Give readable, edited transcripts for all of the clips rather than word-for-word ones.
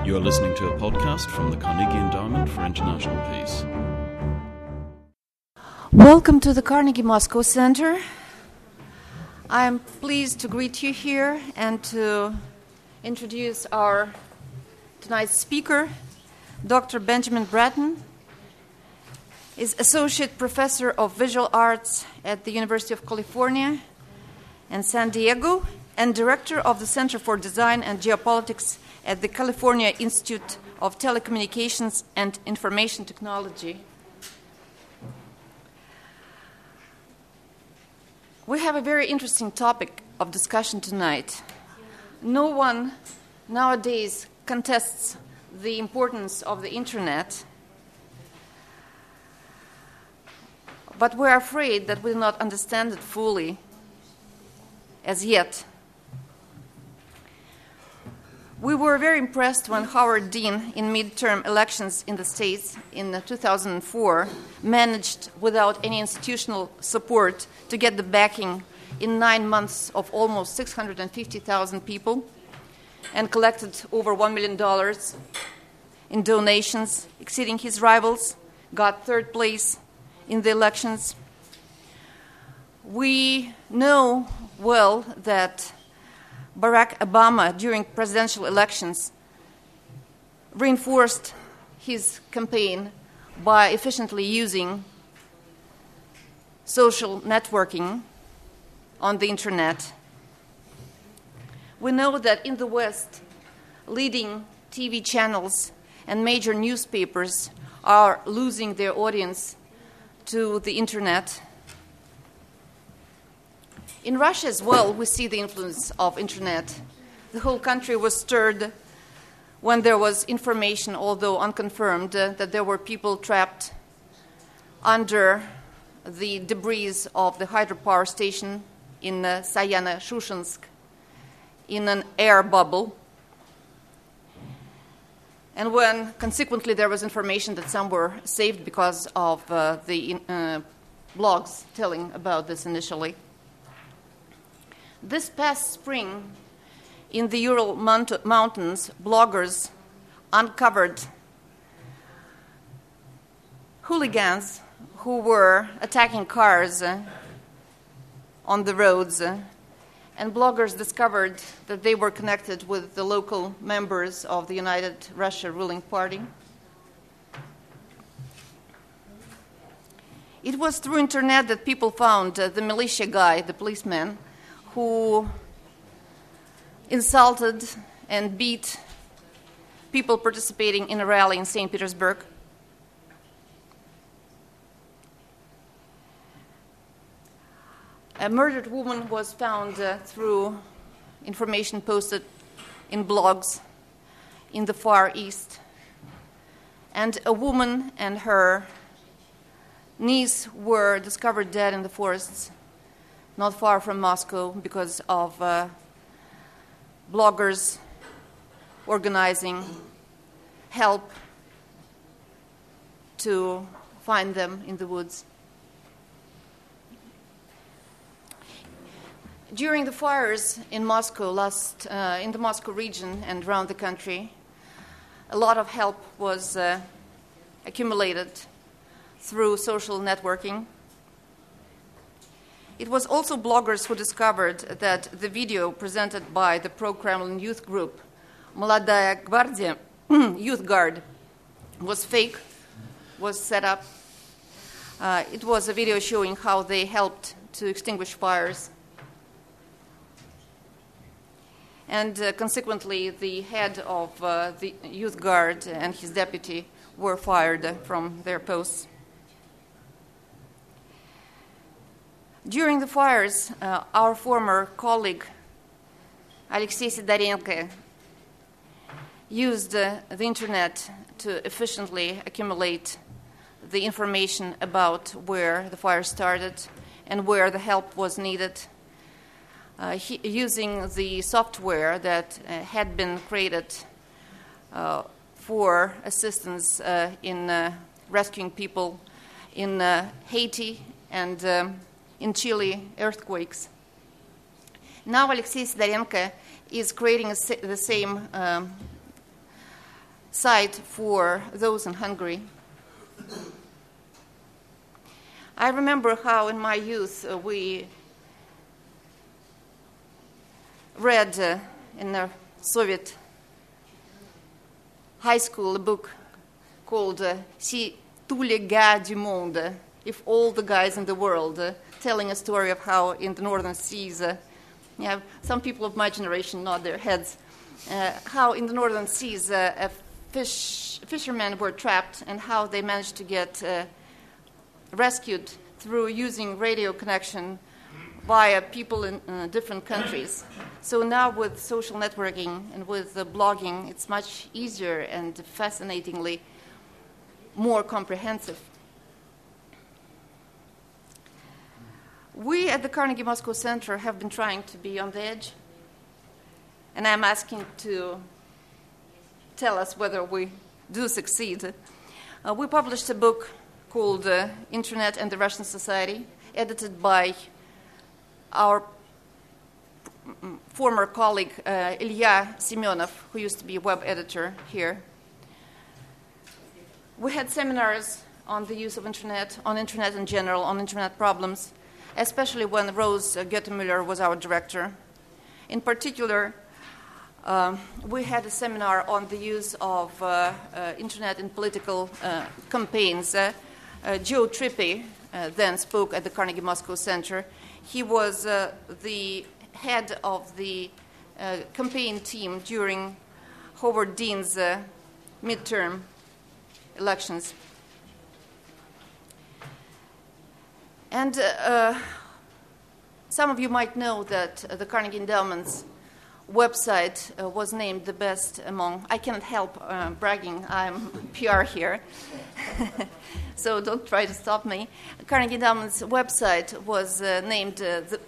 You are listening to a podcast from the Carnegie Endowment for International Peace. Welcome to the Carnegie Moscow Center. I'm pleased to greet you here and to introduce our tonight's speaker, Dr. Benjamin Bratton. Is Associate Professor of Visual Arts at the University of California in San Diego and Director of the Center for Design and Geopolitics at the California Institute of Telecommunications and Information Technology. We have a very interesting topic of discussion tonight. No one nowadays contests the importance of the Internet, but we're afraid that we do not understand it fully as yet. We were very impressed when Howard Dean, in midterm elections in the States in 2004, managed, without any institutional support, to get the backing in 9 months of almost 650,000 people and collected over $1 million in donations, exceeding his rivals, got third place in the elections. We know well that Barack Obama, during presidential elections, reinforced his campaign by efficiently using social networking on the Internet. We know that in the West, leading TV channels and major newspapers are losing their audience to the Internet. In Russia as well, we see the influence of Internet. The whole country was stirred when there was information, although unconfirmed, that there were people trapped under the debris of the hydropower station in Sayano-Shushensk in an air bubble. And when, consequently, there was information that some were saved because of the blogs telling about this initially. This past spring, in the Ural Mountains, bloggers uncovered hooligans who were attacking cars on the roads, and bloggers discovered that they were connected with the local members of the United Russia ruling party. It was through Internet that people found the militia guy, the policeman, who insulted and beat people participating in a rally in St. Petersburg. A murdered woman was found through information posted in blogs in the Far East. And a woman and her niece were discovered dead in the forests not far from Moscow because of bloggers organizing help to find them in the woods. During the fires in Moscow, in the Moscow region and around the country, a lot of help was accumulated through social networking. It was also bloggers who discovered that the video presented by the pro-Kremlin youth group, Молодая гвардия, Youth Guard, was fake, was set up. It was a video showing how they helped to extinguish fires. And consequently, the head of the Youth Guard and his deputy were fired from their posts. During the fires, our former colleague, Alexei Sidorenko, used the Internet to efficiently accumulate the information about where the fire started and where the help was needed, using the software that had been created for assistance in rescuing people in Haiti and in Chile earthquakes. Now Alexei Sidorenko is creating the same sight for those in Hungary. I remember how in my youth we read in the Soviet high school a book called Si tous les gars du monde, if all the guys in the world, telling a story of how in the northern seas, some people of my generation nod their heads, how in the northern seas fishermen were trapped and how they managed to get rescued through using radio connection via people in different countries. So now with social networking and with blogging, it's much easier and fascinatingly more comprehensive. We at the Carnegie Moscow Center have been trying to be on the edge, and I'm asking to tell us whether we do succeed. We published a book called Internet and the Russian Society, edited by our former colleague Ilya Semyonov, who used to be a web editor here. We had seminars on the use of Internet, on Internet in general, on Internet problems, especially when Rose Goettemüller was our director. In particular, we had a seminar on the use of Internet in political campaigns. Joe Trippi then spoke at the Carnegie Moscow Center. He was the head of the campaign team during Howard Dean's midterm elections. And some of you might know that the Carnegie Endowment's website was named the best among, I cannot help bragging, I'm PR here, so don't try to stop me. Carnegie Endowment's website was named,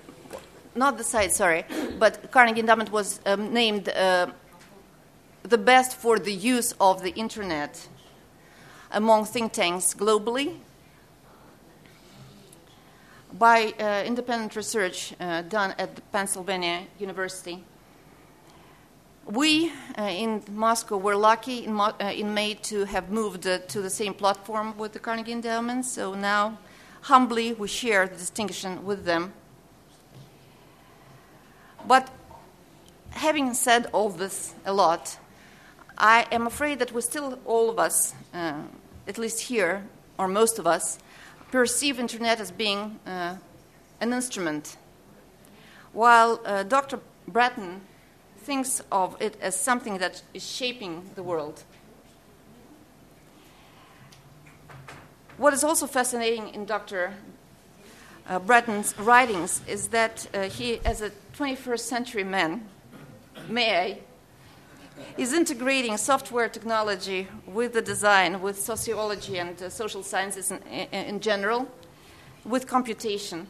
but Carnegie Endowment was named the best for the use of the Internet among think tanks globally by independent research done at the Pennsylvania University. We in Moscow were lucky in May to have moved to the same platform with the Carnegie Endowment, so now humbly we share the distinction with them. But having said all this a lot, I am afraid that we still, all of us, at least here, or most of us, perceive Internet as being an instrument, while Dr. Bratton thinks of it as something that is shaping the world. What is also fascinating in Dr. Bratton's writings is that he, as a 21st century man, is integrating software technology with the design, with sociology and social sciences in general, with computation.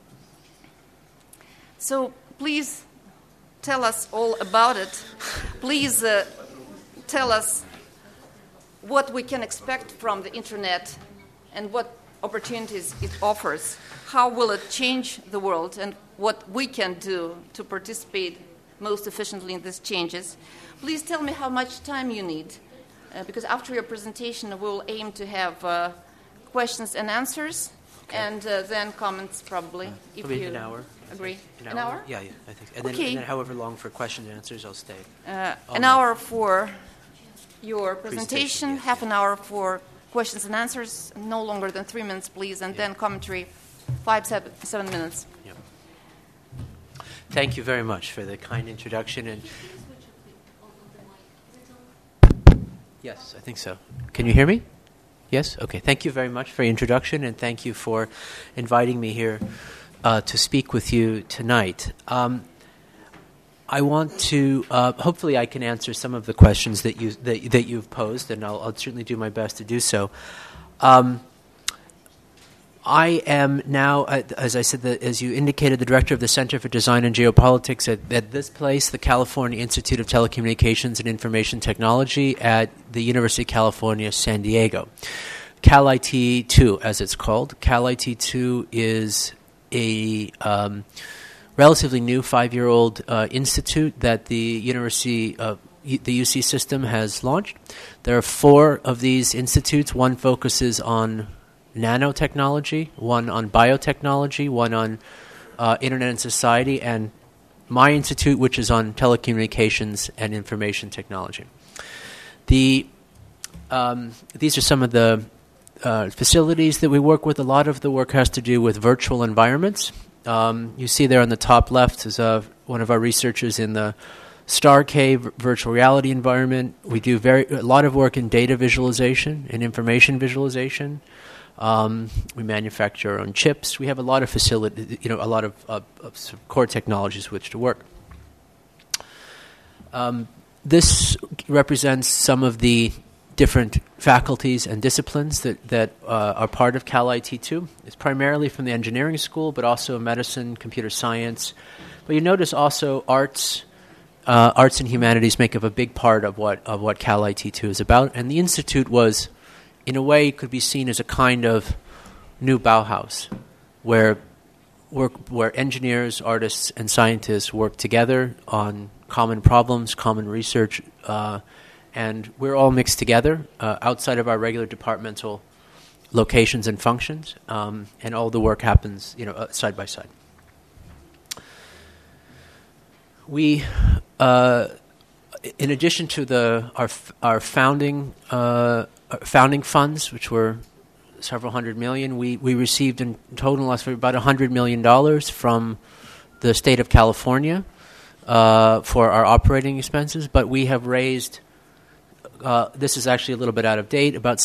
So please tell us all about it. Please tell us what we can expect from the Internet and what opportunities it offers. How will it change the world and what we can do to participate most efficiently in these changes. Please tell me how much time you need, because after your presentation we'll aim to have questions and answers, okay, and then comments probably. If you an hour. Agree? An hour? Yeah, I think. And, okay. And then however long for questions and answers, I'll stay. An hour for your presentation, yes. Half an hour for questions and answers, no longer than 3 minutes, please, and then commentary, 7 minutes. Yeah. Thank you very much for the kind introduction. And yes, I think so. Can you hear me? Yes? Okay. Thank you very much for your introduction, and thank you for inviting me here to speak with you tonight. I want to hopefully I can answer some of the questions that you've posed, and I'll certainly do my best to do so. I am now, as I said, as you indicated, the director of the Center for Design and Geopolitics at this place, the California Institute of Telecommunications and Information Technology at the University of California, San Diego. CalIT-2, as it's called. CalIT-2 is a relatively new 5-year-old institute that the University of the UC system has launched. There are 4 of these institutes. One focuses on nanotechnology, one on biotechnology, one on Internet and Society, and my institute, which is on telecommunications and information technology. These are some of the facilities that we work with. A lot of the work has to do with virtual environments. You see there on the top left is one of our researchers in the StarCave virtual reality environment. We do a lot of work in data visualization and information visualization. We manufacture our own chips. We have a lot of a lot of core technologies with which to work. This represents some of the different faculties and disciplines that are part of Cal IT2. It's primarily from the engineering school, but also medicine, computer science. But you notice also arts and humanities make up a big part of what Cal IT2 is about. And the institute was, in a way, could be seen as a kind of new Bauhaus, where engineers, artists, and scientists work together on common problems, common research, and we're all mixed together outside of our regular departmental locations and functions, and all the work happens, side by side. We, in addition to our founding funds, which were several $100 million, we received in total last year about $100 million from the state of California for our operating expenses, but we have raised. This is actually a little bit out of date. About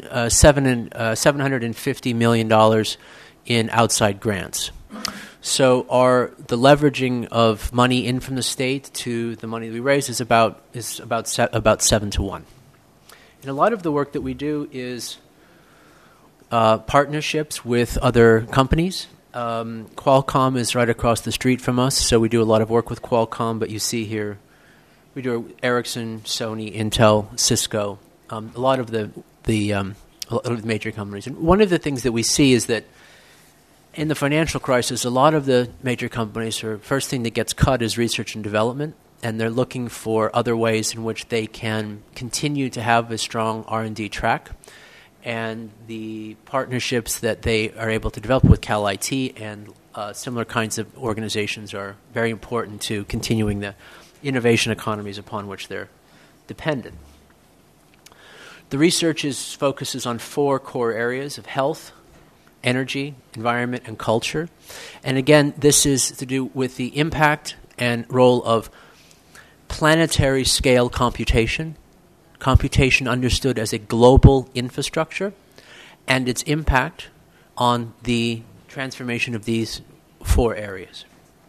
$750 million in outside grants. So the leveraging of money in from the state to the money we raise is about 7 to 1. And a lot of the work that we do is partnerships with other companies. Qualcomm is right across the street from us, so we do a lot of work with Qualcomm. But you see here. We do Ericsson, Sony, Intel, Cisco, a lot of the major companies. And one of the things that we see is that in the financial crisis, a lot of the major companies, first thing that gets cut is research and development, and they're looking for other ways in which they can continue to have a strong R&D track. And the partnerships that they are able to develop with Cal IT and similar kinds of organizations are very important to continuing the innovation economies upon which they're dependent. The research focuses on 4 core areas of health, energy, environment, and culture. And again, this is to do with the impact and role of planetary scale computation understood as a global infrastructure, and its impact on the transformation of these 4 areas.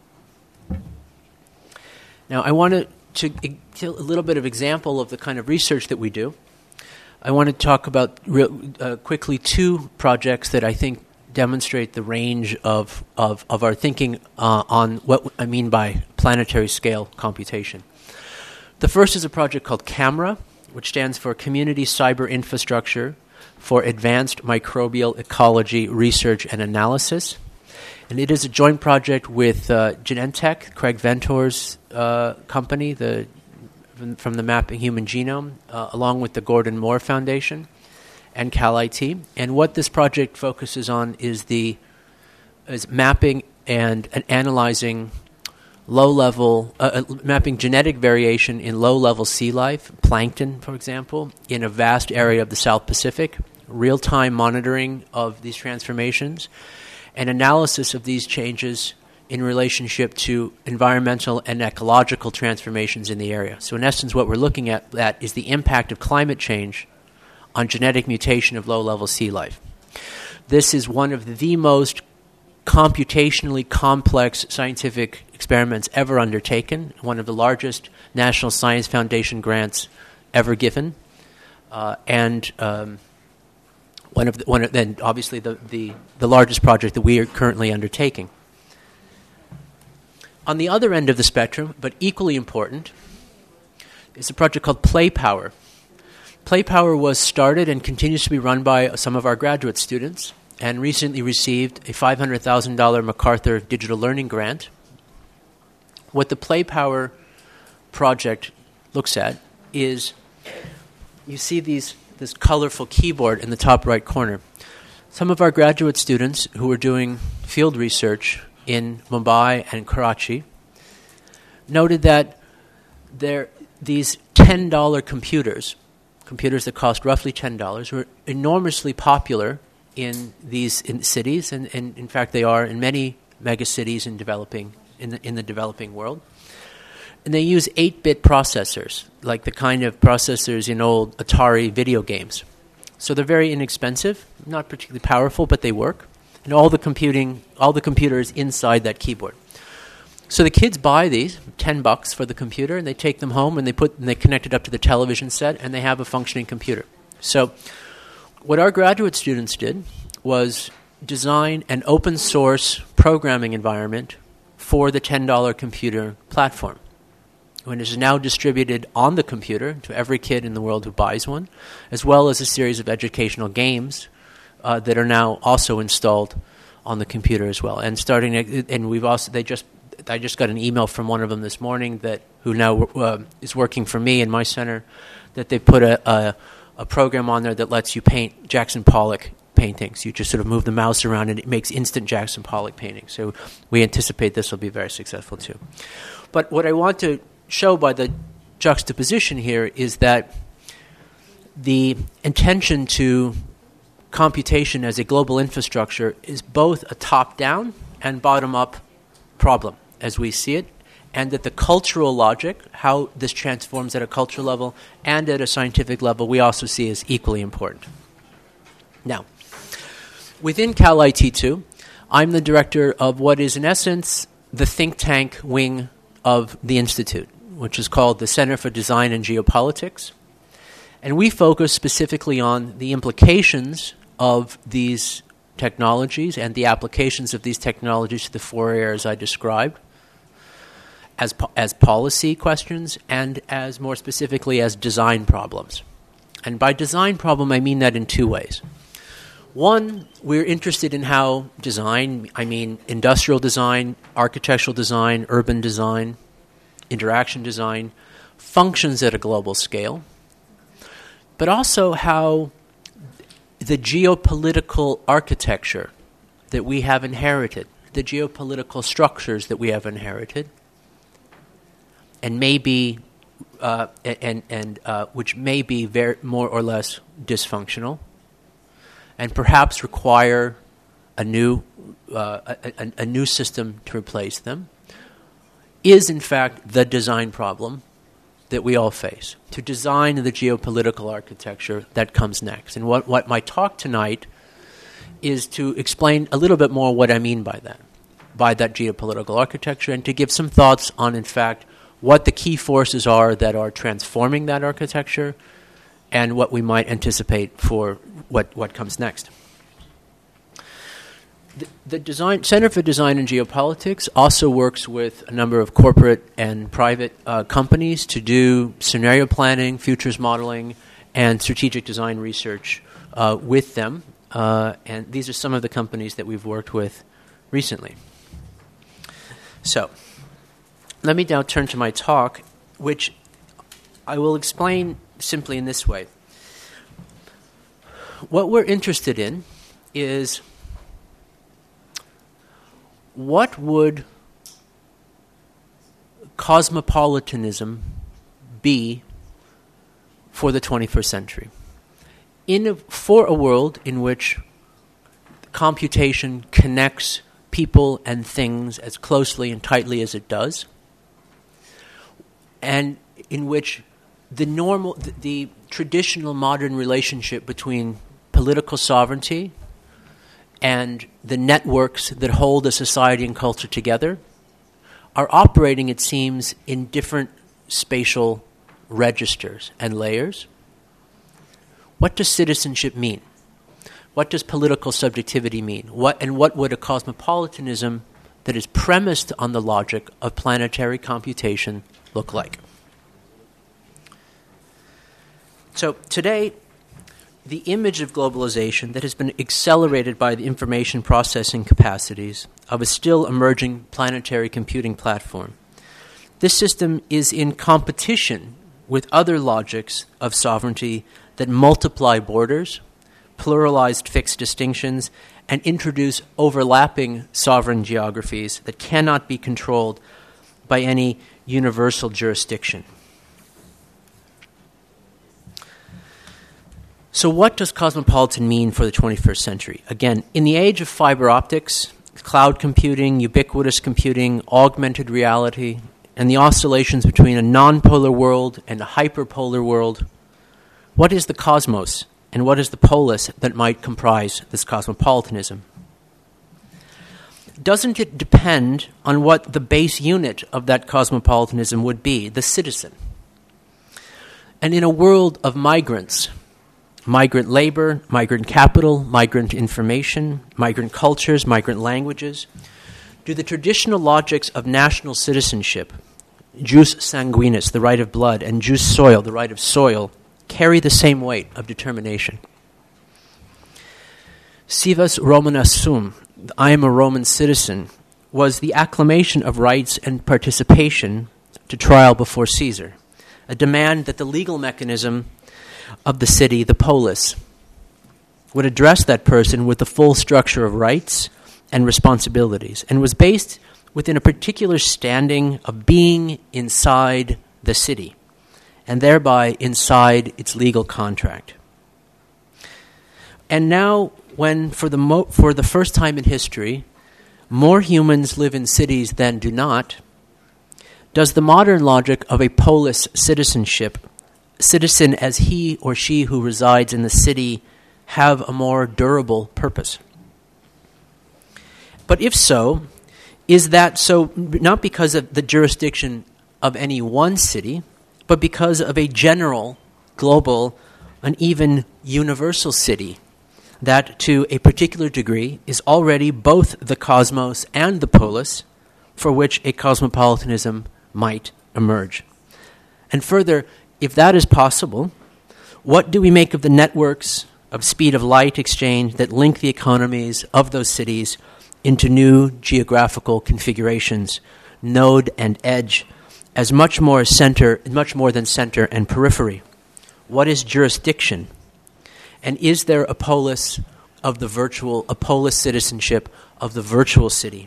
Now, I want to give a little bit of example of the kind of research that we do. I want to talk about quickly 2 projects that I think demonstrate the range of our thinking on what I mean by planetary scale computation. The first is a project called CAMERA, which stands for Community Cyber Infrastructure for Advanced Microbial Ecology Research and Analysis. And it is a joint project with Genentech, Craig Ventor's company, from the Mapping Human Genome, along with the Gordon Moore Foundation and Cal IT. And what this project focuses on is mapping and analyzing mapping genetic variation in low-level sea life, plankton, for example, in a vast area of the South Pacific, real-time monitoring of these transformations, and analysis of these changes in relationship to environmental and ecological transformations in the area. So in essence, what we're looking at is the impact of climate change on genetic mutation of low-level sea life. This is one of the most computationally complex scientific experiments ever undertaken, one of the largest National Science Foundation grants ever given, then obviously the largest project that we are currently undertaking. On the other end of the spectrum, but equally important, is a project called PlayPower. PlayPower was started and continues to be run by some of our graduate students, and recently received a $500,000 MacArthur Digital Learning Grant. What the PlayPower project looks at is you see this colorful keyboard in the top right corner. Some of our graduate students who are doing field research in Mumbai and Karachi noted that these $10 computers that cost roughly $10, were enormously popular in cities, and in fact they are in many megacities in the developing world. And they use 8-bit processors, like the kind of processors in old Atari video games. So they're very inexpensive, not particularly powerful, but they work. And all the computer is inside that keyboard. So the kids buy these, $10 for the computer, and they take them home and they connect it up to the television set, and they have a functioning computer. So what our graduate students did was design an open source programming environment for the $10 computer platform. When it is now distributed on the computer to every kid in the world who buys one, as well as a series of educational games that are now also installed on the computer as well. And I just got an email from one of them this morning who now is working for me in my center, that they put a program on there that lets you paint Jackson Pollock paintings. You just sort of move the mouse around and it makes instant Jackson Pollock paintings. So we anticipate this will be very successful too. But what I want to show by the juxtaposition here is that the intention to computation as a global infrastructure is both a top-down and bottom-up problem as we see it, and that the cultural logic, how this transforms at a cultural level and at a scientific level, we also see as equally important. Now, within Cal IT2, I'm the director of what is in essence the think tank wing of the Institute, which is called the Center for Design and Geopolitics. And we focus specifically on the implications of these technologies and the applications of these technologies to the 4 areas I described as policy questions and as more specifically as design problems. And by design problem, I mean that in 2 ways. One, we're interested in how design, I mean industrial design, architectural design, urban design, interaction design, functions at a global scale, but also how the geopolitical architecture that we have inherited, the geopolitical structures that we have inherited, and maybe which may be very more or less dysfunctional, and perhaps require a new system to replace them, is in fact the design problem that we all face, to design the geopolitical architecture that comes next. And what my talk tonight is to explain a little bit more what I mean by that geopolitical architecture, and to give some thoughts on, in fact, what the key forces are that are transforming that architecture, and what we might anticipate for what comes next. The Center for Design and Geopolitics also works with a number of corporate and private companies to do scenario planning, futures modeling, and strategic design research with them. And these are some of the companies that we've worked with recently. So, let me now turn to my talk, which I will explain simply in this way. What we're interested in is what would cosmopolitanism be for the 21st century? For a world in which computation connects people and things as closely and tightly as it does, and in which the traditional modern relationship between political sovereignty and the networks that hold a society and culture together are operating, it seems, in different spatial registers and layers. What does citizenship mean? What does political subjectivity mean? What would a cosmopolitanism that is premised on the logic of planetary computation look like? So today, the image of globalization that has been accelerated by the information processing capacities of a still emerging planetary computing platform. This system is in competition with other logics of sovereignty that multiply borders, pluralized fixed distinctions, and introduce overlapping sovereign geographies that cannot be controlled by any universal jurisdiction. So what does cosmopolitan mean for the 21st century? Again, in the age of fiber optics, cloud computing, ubiquitous computing, augmented reality, and the oscillations between a non-polar world and a hyperpolar world, what is the cosmos and what is the polis that might comprise this cosmopolitanism? Doesn't it depend on what the base unit of that cosmopolitanism would be, the citizen? And in a world of migrants, migrant labor, migrant capital, migrant information, migrant cultures, migrant languages, do the traditional logics of national citizenship, jus sanguinis, the right of blood, and jus soil, the right of soil, carry the same weight of determination? Civis Romana sum, I am a Roman citizen, was the acclamation of rights and participation to trial before Caesar, a demand that the legal mechanism of the city, the polis, would address that person with the full structure of rights and responsibilities, and was based within a particular standing of being inside the city, and thereby inside its legal contract. And now, when for the first time in history, more humans live in cities than do not, does the modern logic of a polis citizenship, citizen as he or she who resides in the city, have a more durable purpose? But if so, is that so not because of the jurisdiction of any one city, but because of a general, global, and even universal city that to a particular degree is already both the cosmos and the polis for which a cosmopolitanism might emerge? And further, if that is possible, what do we make of the networks of speed of light exchange that link the economies of those cities into new geographical configurations, node and edge, as much more than center and periphery? What is jurisdiction? And is there a polis of the virtual, a polis citizenship of the virtual city?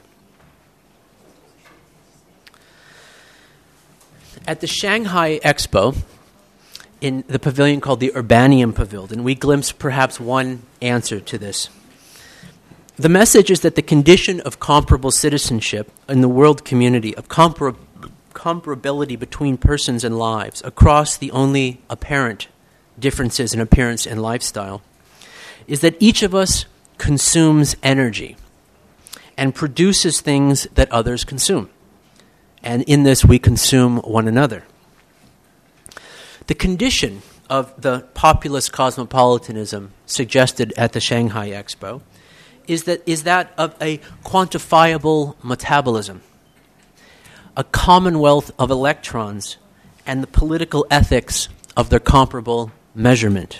At the Shanghai Expo, in the pavilion called the Urbanium Pavilion, we glimpse perhaps one answer to this. The message is that the condition of comparable citizenship in the world community, of comparability between persons and lives across the only apparent differences in appearance and lifestyle, is that each of us consumes energy and produces things that others consume. And in this, we consume one another. The condition of the populist cosmopolitanism suggested at the Shanghai Expo is that of a quantifiable metabolism, a commonwealth of electrons, and the political ethics of their comparable measurement.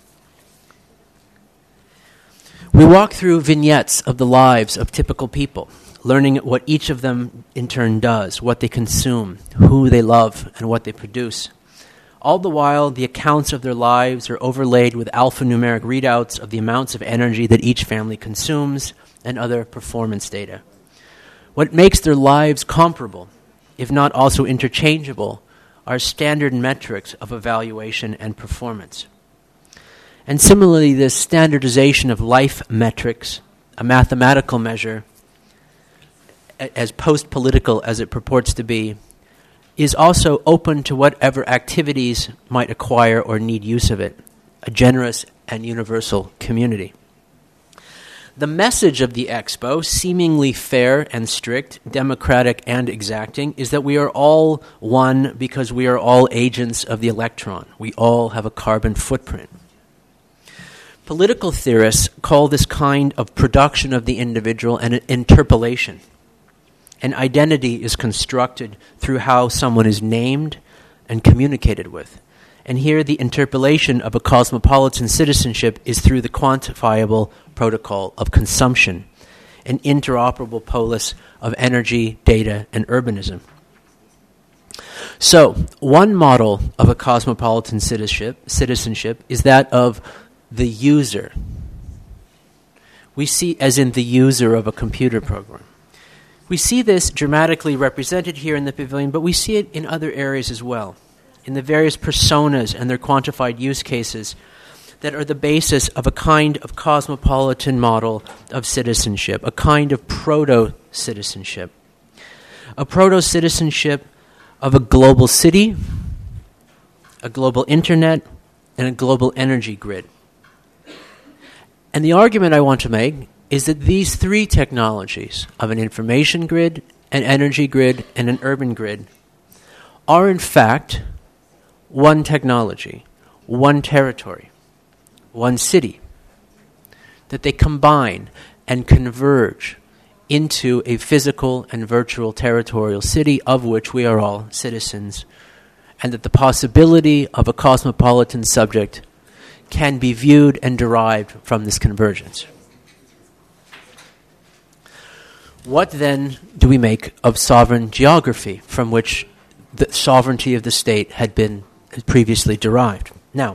We walk through vignettes of the lives of typical people, learning what each of them in turn does, what they consume, who they love, and what they produce. All the while, the accounts of their lives are overlaid with alphanumeric readouts of the amounts of energy that each family consumes and other performance data. What makes their lives comparable, if not also interchangeable, are standard metrics of evaluation and performance. And similarly, this standardization of life metrics, a mathematical measure, as post-political as it purports to be, is also open to whatever activities might acquire or need use of it, a generous and universal community. The message of the Expo, seemingly fair and strict, democratic and exacting, is that we are all one because we are all agents of the electron. We all have a carbon footprint. Political theorists call this kind of production of the individual an interpolation. An identity is constructed through how someone is named and communicated with. And here the interpolation of a cosmopolitan citizenship is through the quantifiable protocol of consumption, an interoperable polis of energy, data, and urbanism. So, one model of a cosmopolitan citizenship is that of the user. We see as in the user of a computer program. We see this dramatically represented here in the pavilion, but we see it in other areas as well, in the various personas and their quantified use cases that are the basis of a kind of cosmopolitan model of citizenship, a kind of proto-citizenship. A proto-citizenship of a global city, a global internet, and a global energy grid. And the argument I want to make is that these three technologies of an information grid, an energy grid, and an urban grid are in fact one technology, one territory, one city, that they combine and converge into a physical and virtual territorial city of which we are all citizens, and that the possibility of a cosmopolitan subject can be viewed and derived from this convergence. What then do we make of sovereign geography, from which the sovereignty of the state had been previously derived? Now,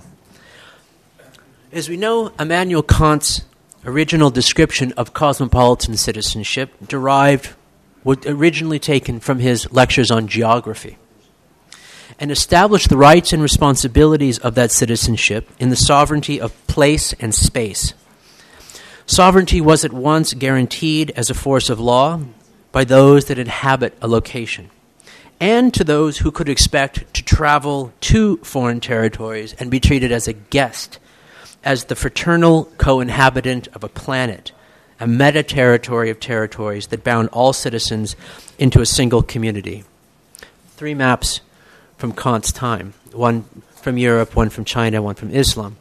as we know, Immanuel Kant's original description of cosmopolitan citizenship was originally taken from his lectures on geography, and established the rights and responsibilities of that citizenship in the sovereignty of place and space. Sovereignty was at once guaranteed as a force of law by those that inhabit a location, and to those who could expect to travel to foreign territories and be treated as a guest, as the fraternal co-inhabitant of a planet, a meta-territory of territories that bound all citizens into a single community. 3 maps from Kant's time, one from Europe, one from China, one from Islam.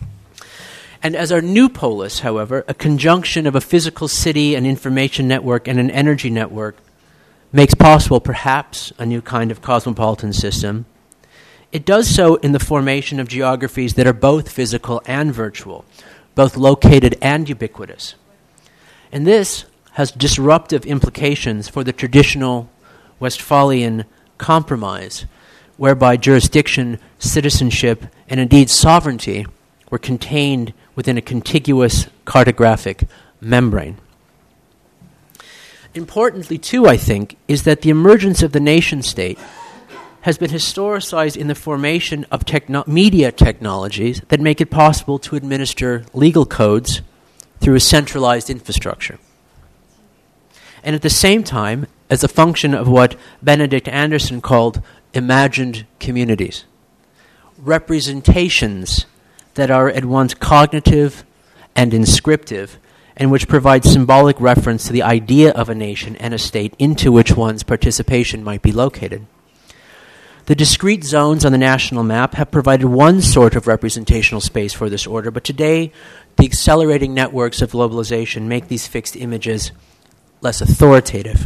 And as our new polis, however, a conjunction of a physical city, an information network, and an energy network makes possible perhaps a new kind of cosmopolitan system, it does so in the formation of geographies that are both physical and virtual, both located and ubiquitous. And this has disruptive implications for the traditional Westphalian compromise, whereby jurisdiction, citizenship, and indeed sovereignty were contained within a contiguous cartographic membrane. Importantly, too, I think, is that the emergence of the nation-state has been historicized in the formation of media technologies that make it possible to administer legal codes through a centralized infrastructure. And at the same time, as a function of what Benedict Anderson called imagined communities, representations that are at once cognitive and inscriptive, and which provide symbolic reference to the idea of a nation and a state into which one's participation might be located. The discrete zones on the national map have provided one sort of representational space for this order, but today the accelerating networks of globalization make these fixed images less authoritative.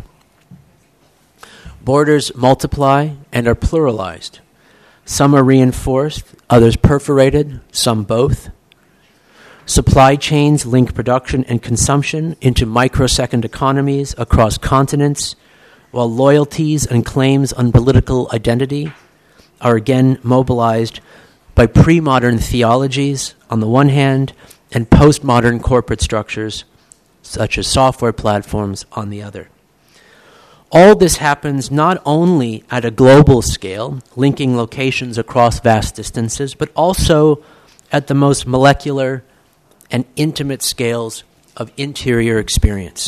Borders multiply and are pluralized. Some are reinforced, others perforated, some both. Supply chains link production and consumption into microsecond economies across continents, while loyalties and claims on political identity are again mobilized by pre-modern theologies on the one hand and postmodern corporate structures such as software platforms on the other. All this happens not only at a global scale, linking locations across vast distances, but also at the most molecular and intimate scales of interior experience.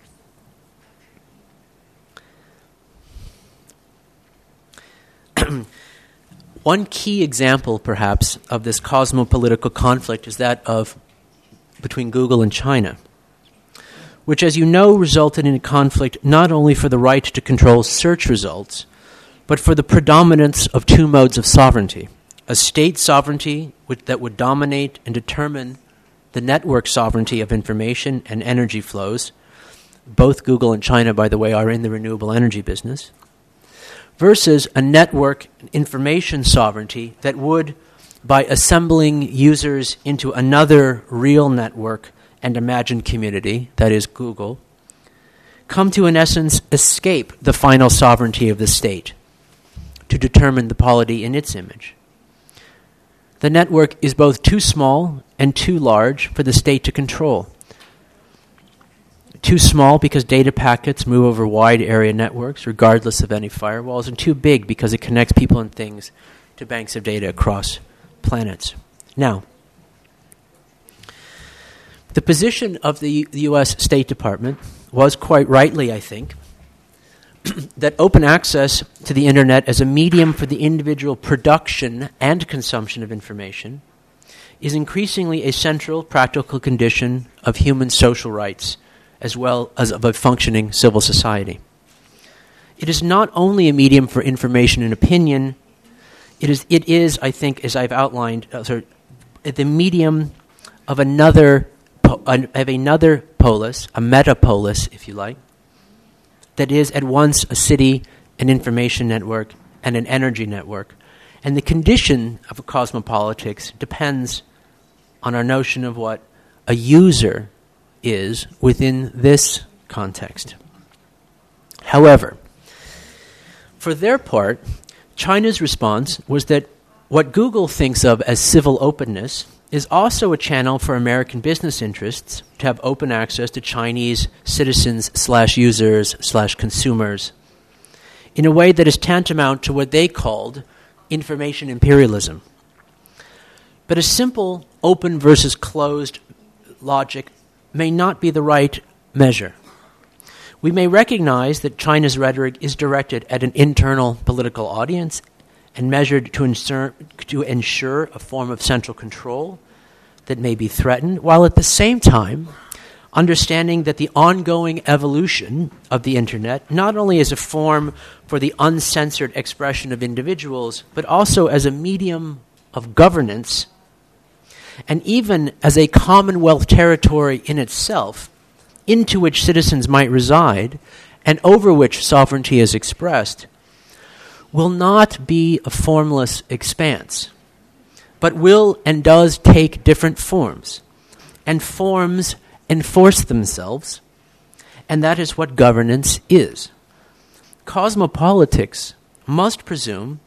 One key example, perhaps, of this cosmopolitical conflict is that between Google and China, which, as you know, resulted in a conflict not only for the right to control search results, but for the predominance of 2 modes of sovereignty: a state sovereignty that would dominate and determine the network sovereignty of information and energy flows. Both Google and China, by the way, are in the renewable energy business, versus a network information sovereignty that would, by assembling users into another real network and imagined community, that is Google, come to, in essence, escape the final sovereignty of the state to determine the polity in its image. The network is both too small and too large for the state to control. Too small because data packets move over wide area networks regardless of any firewalls, and too big because it connects people and things to banks of data across planets. Now, the position of the U.S. State Department was quite rightly, I think, that open access to the Internet as a medium for the individual production and consumption of information is increasingly a central practical condition of human social rights as well as of a functioning civil society. It is not only a medium for information and opinion, it is, I think, as I've outlined, the medium of another polis, a metapolis, if you like, that is at once a city, an information network, and an energy network. And the condition of a cosmopolitics depends on our notion of what a user is within this context. However, for their part, China's response was that what Google thinks of as civil openness is also a channel for American business interests to have open access to Chinese citizens/users/consumers in a way that is tantamount to what they called information imperialism. But a simple open versus closed logic may not be the right measure. We may recognize that China's rhetoric is directed at an internal political audience and measured to ensure a form of central control that may be threatened, while at the same time understanding that the ongoing evolution of the Internet not only as a form for the uncensored expression of individuals, but also as a medium of governance and even as a commonwealth territory in itself into which citizens might reside and over which sovereignty is expressed, will not be a formless expanse, but will and does take different forms, and forms enforce themselves, and that is what governance is. Cosmopolitics must presume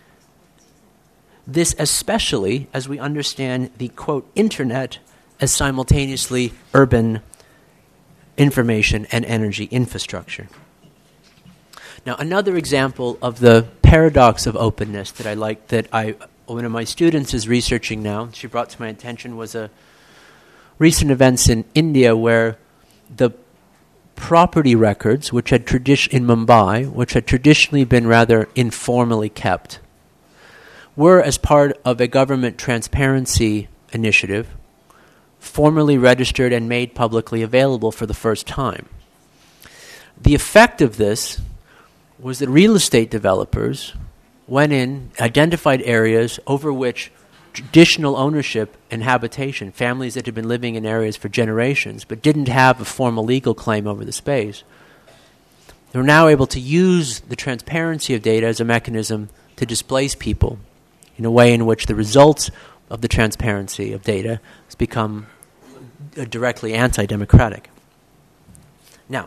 this, especially as we understand the, quote, Internet as simultaneously urban information and energy infrastructure. Now, another example of the paradox of openness that I like, one of my students is researching now, she brought to my attention, was a recent events in India where the property records, which had in Mumbai, which had traditionally been rather informally kept, were, as part of a government transparency initiative, formally registered and made publicly available for the first time. The effect of this was that real estate developers went in, identified areas over which traditional ownership and habitation, families that had been living in areas for generations but didn't have a formal legal claim over the space, they were now able to use the transparency of data as a mechanism to displace people in a way in which the results of the transparency of data has become directly anti-democratic. Now,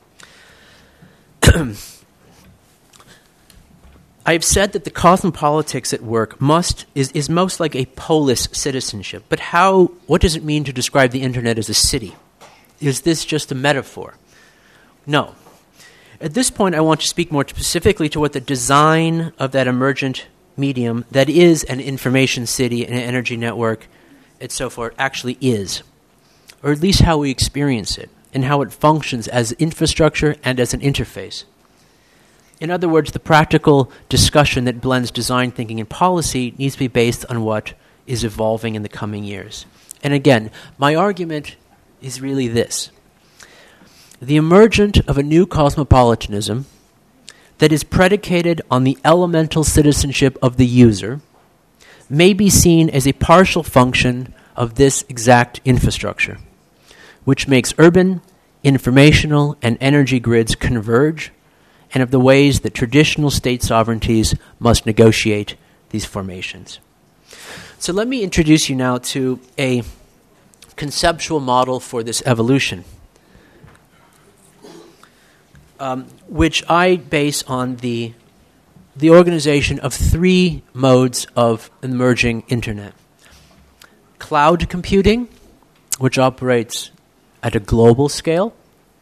I've said that the cosmopolitics at work is most like a polis citizenship. But what does it mean to describe the Internet as a city? Is this just a metaphor? No. At this point, I want to speak more specifically to what the design of that emergent medium that is an information city, an energy network, and so forth, actually is, or at least how we experience it, and how it functions as infrastructure and as an interface. In other words, the practical discussion that blends design thinking and policy needs to be based on what is evolving in the coming years. And again, my argument is really this. The emergence of a new cosmopolitanism that is predicated on the elemental citizenship of the user may be seen as a partial function of this exact infrastructure, which makes urban, informational, and energy grids converge, and of the ways that traditional state sovereignties must negotiate these formations. So let me introduce you now to a conceptual model for this evolution, which I base on the the organization of three modes of emerging internet. Cloud computing, which operates at a global scale.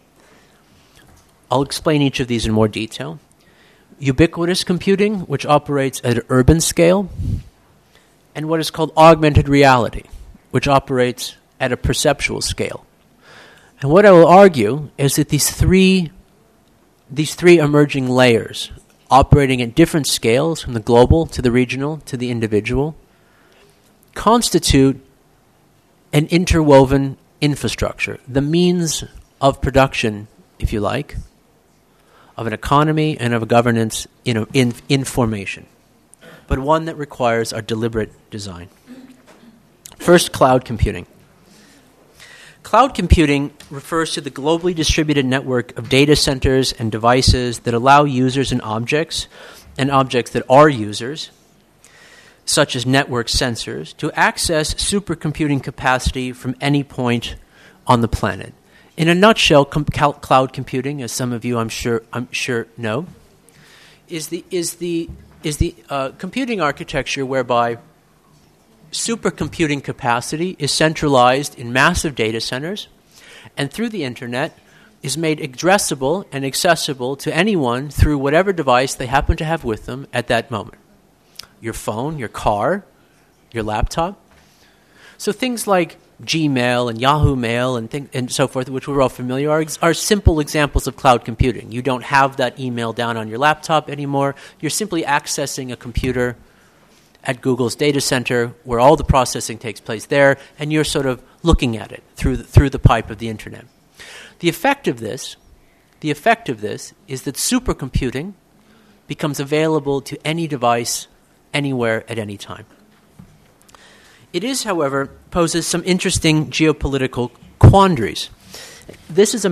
I'll explain each of these in more detail. Ubiquitous computing, which operates at an urban scale. And what is called augmented reality, which operates at a perceptual scale. And what I will argue is that these three emerging layers, operating at different scales, from the global to the regional to the individual, constitute an interwoven infrastructure, the means of production, if you like, of an economy and of a governance in formation, but one that requires our deliberate design. First, cloud computing. Cloud computing refers to the globally distributed network of data centers and devices that allow users and objects that are users, such as network sensors, to access supercomputing capacity from any point on the planet. In a nutshell, cloud computing, as some of you I'm sure know, is the computing architecture whereby supercomputing capacity is centralized in massive data centers, and through the internet is made addressable and accessible to anyone through whatever device they happen to have with them at that moment. Your phone, your car, your laptop. So things like Gmail and Yahoo Mail and so forth, which we're all familiar, are simple examples of cloud computing. You don't have that email down on your laptop anymore. You're simply accessing a computer at Google's data center where all the processing takes place there, and you're sort of looking at it through the pipe of the internet. The effect of this is that supercomputing becomes available to any device, anywhere, at any time. It is, however, poses some interesting geopolitical quandaries. This is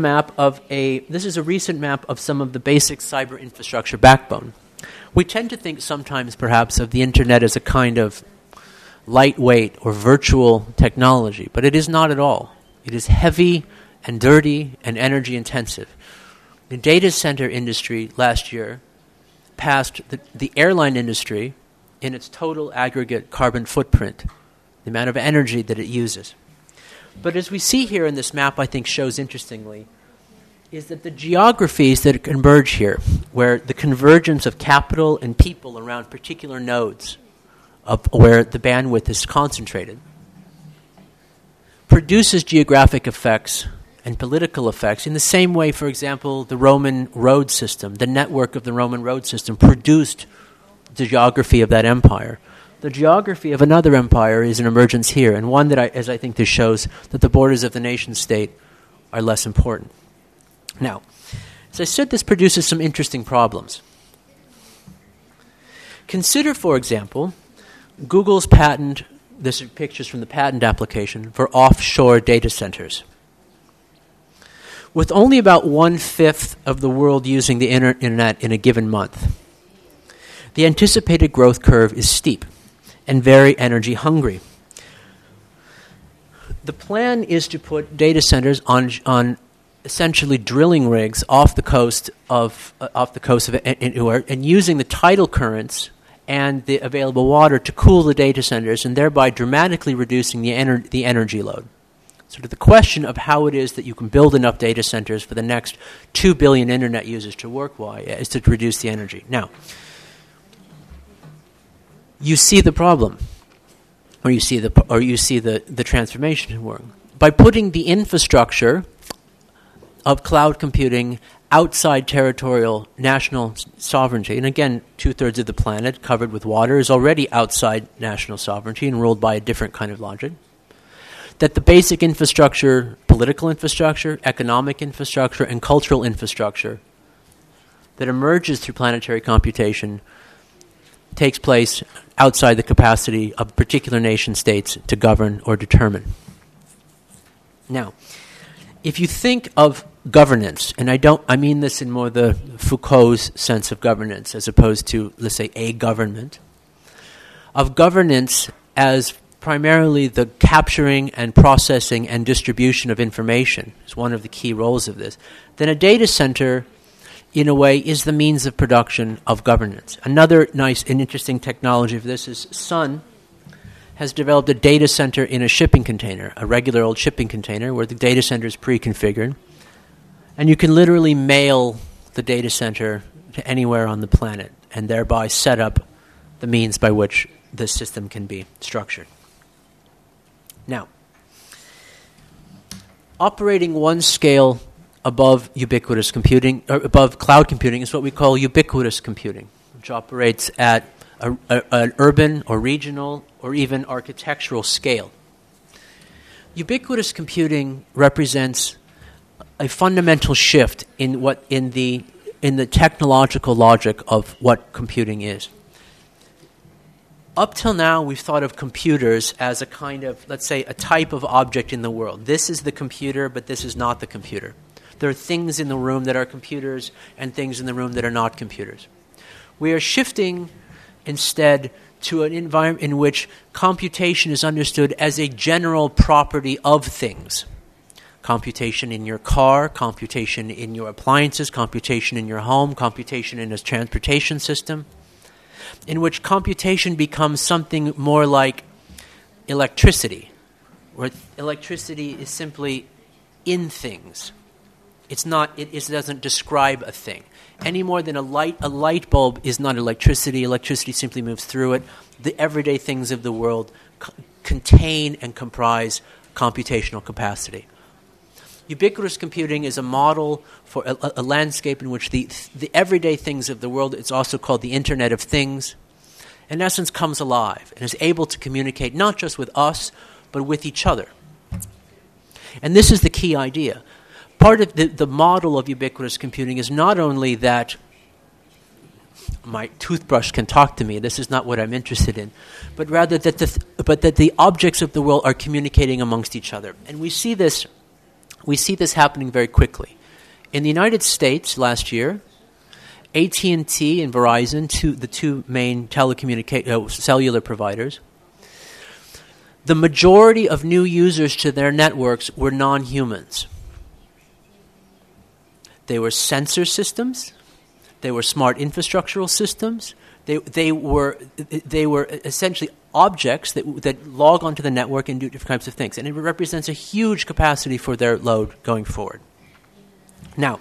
a recent map of some of the basic cyber infrastructure backbone. We tend to think sometimes, perhaps, of the internet as a kind of lightweight or virtual technology, but it is not at all. It is heavy and dirty and energy intensive. The data center industry last year passed the airline industry in its total aggregate carbon footprint, the amount of energy that it uses. But as we see here in this map, I think shows interestingly, is that the geographies that converge here, where the convergence of capital and people around particular nodes of where the bandwidth is concentrated, produces geographic effects and political effects in the same way, for example, the Roman road system, the network of the Roman road system produced the geography of that empire. The geography of another empire is an emergence here, and one that, as I think this shows, that the borders of the nation-state are less important. Now, as I said, this produces some interesting problems. Consider, for example, Google's patent, this are pictures from the patent application, for offshore data centers. With only about 1/5 of the world using the internet in a given month, the anticipated growth curve is steep and very energy hungry. The plan is to put data centers on essentially drilling rigs off the coast of anywhere, and using the tidal currents and the available water to cool the data centers, and thereby dramatically reducing the energy load. So to the question of how it is that you can build enough data centers for the next 2 billion internet users to work, is to reduce the energy. Now, you see the problem, or you see the transformation work by putting the infrastructure of cloud computing outside territorial national sovereignty. And again, 2/3 of the planet covered with water is already outside national sovereignty and ruled by a different kind of logic. That the basic infrastructure, political infrastructure, economic infrastructure, and cultural infrastructure that emerges through planetary computation takes place outside the capacity of particular nation states to govern or determine. Now, if you think of governance, and I mean this in more the Foucault's sense of governance as opposed to, let's say, a government, of governance as primarily the capturing and processing and distribution of information is one of the key roles of this, then a data center in a way, is the means of production of governance. Another nice and interesting technology for this is Sun has developed a data center in a shipping container, a regular old shipping container where the data center is pre-configured. And you can literally mail the data center to anywhere on the planet and thereby set up the means by which this system can be structured. Now, operating one scale above ubiquitous computing, or above cloud computing, is what we call ubiquitous computing, which operates at an urban or regional or even architectural scale. Ubiquitous computing represents a fundamental shift in the technological logic of what computing is. Up till now, we've thought of computers as a kind of, let's say, a type of object in the world. This is the computer, but this is not the computer. There are things in the room that are computers and things in the room that are not computers. We are shifting instead to an environment in which computation is understood as a general property of things. Computation in your car, computation in your appliances, computation in your home, computation in a transportation system, in which computation becomes something more like electricity, where electricity is simply in things. It doesn't describe a thing. Any more than a light bulb is not electricity. Electricity simply moves through it. The everyday things of the world contain and comprise computational capacity. Ubiquitous computing is a model for a landscape in which the everyday things of the world, it's also called the Internet of Things, in essence comes alive and is able to communicate not just with us, but with each other. And this is the key idea. Part of the model of ubiquitous computing is not only that my toothbrush can talk to me, this is not what I'm interested in, but rather that the objects of the world are communicating amongst each other. And we see this happening very quickly. In the United States last year, AT&T and Verizon, the two main cellular providers, the majority of new users to their networks were non-humans. They were sensor systems. They were smart infrastructural systems. They were essentially objects that log onto the network and do different types of things. And it represents a huge capacity for their load going forward. Now,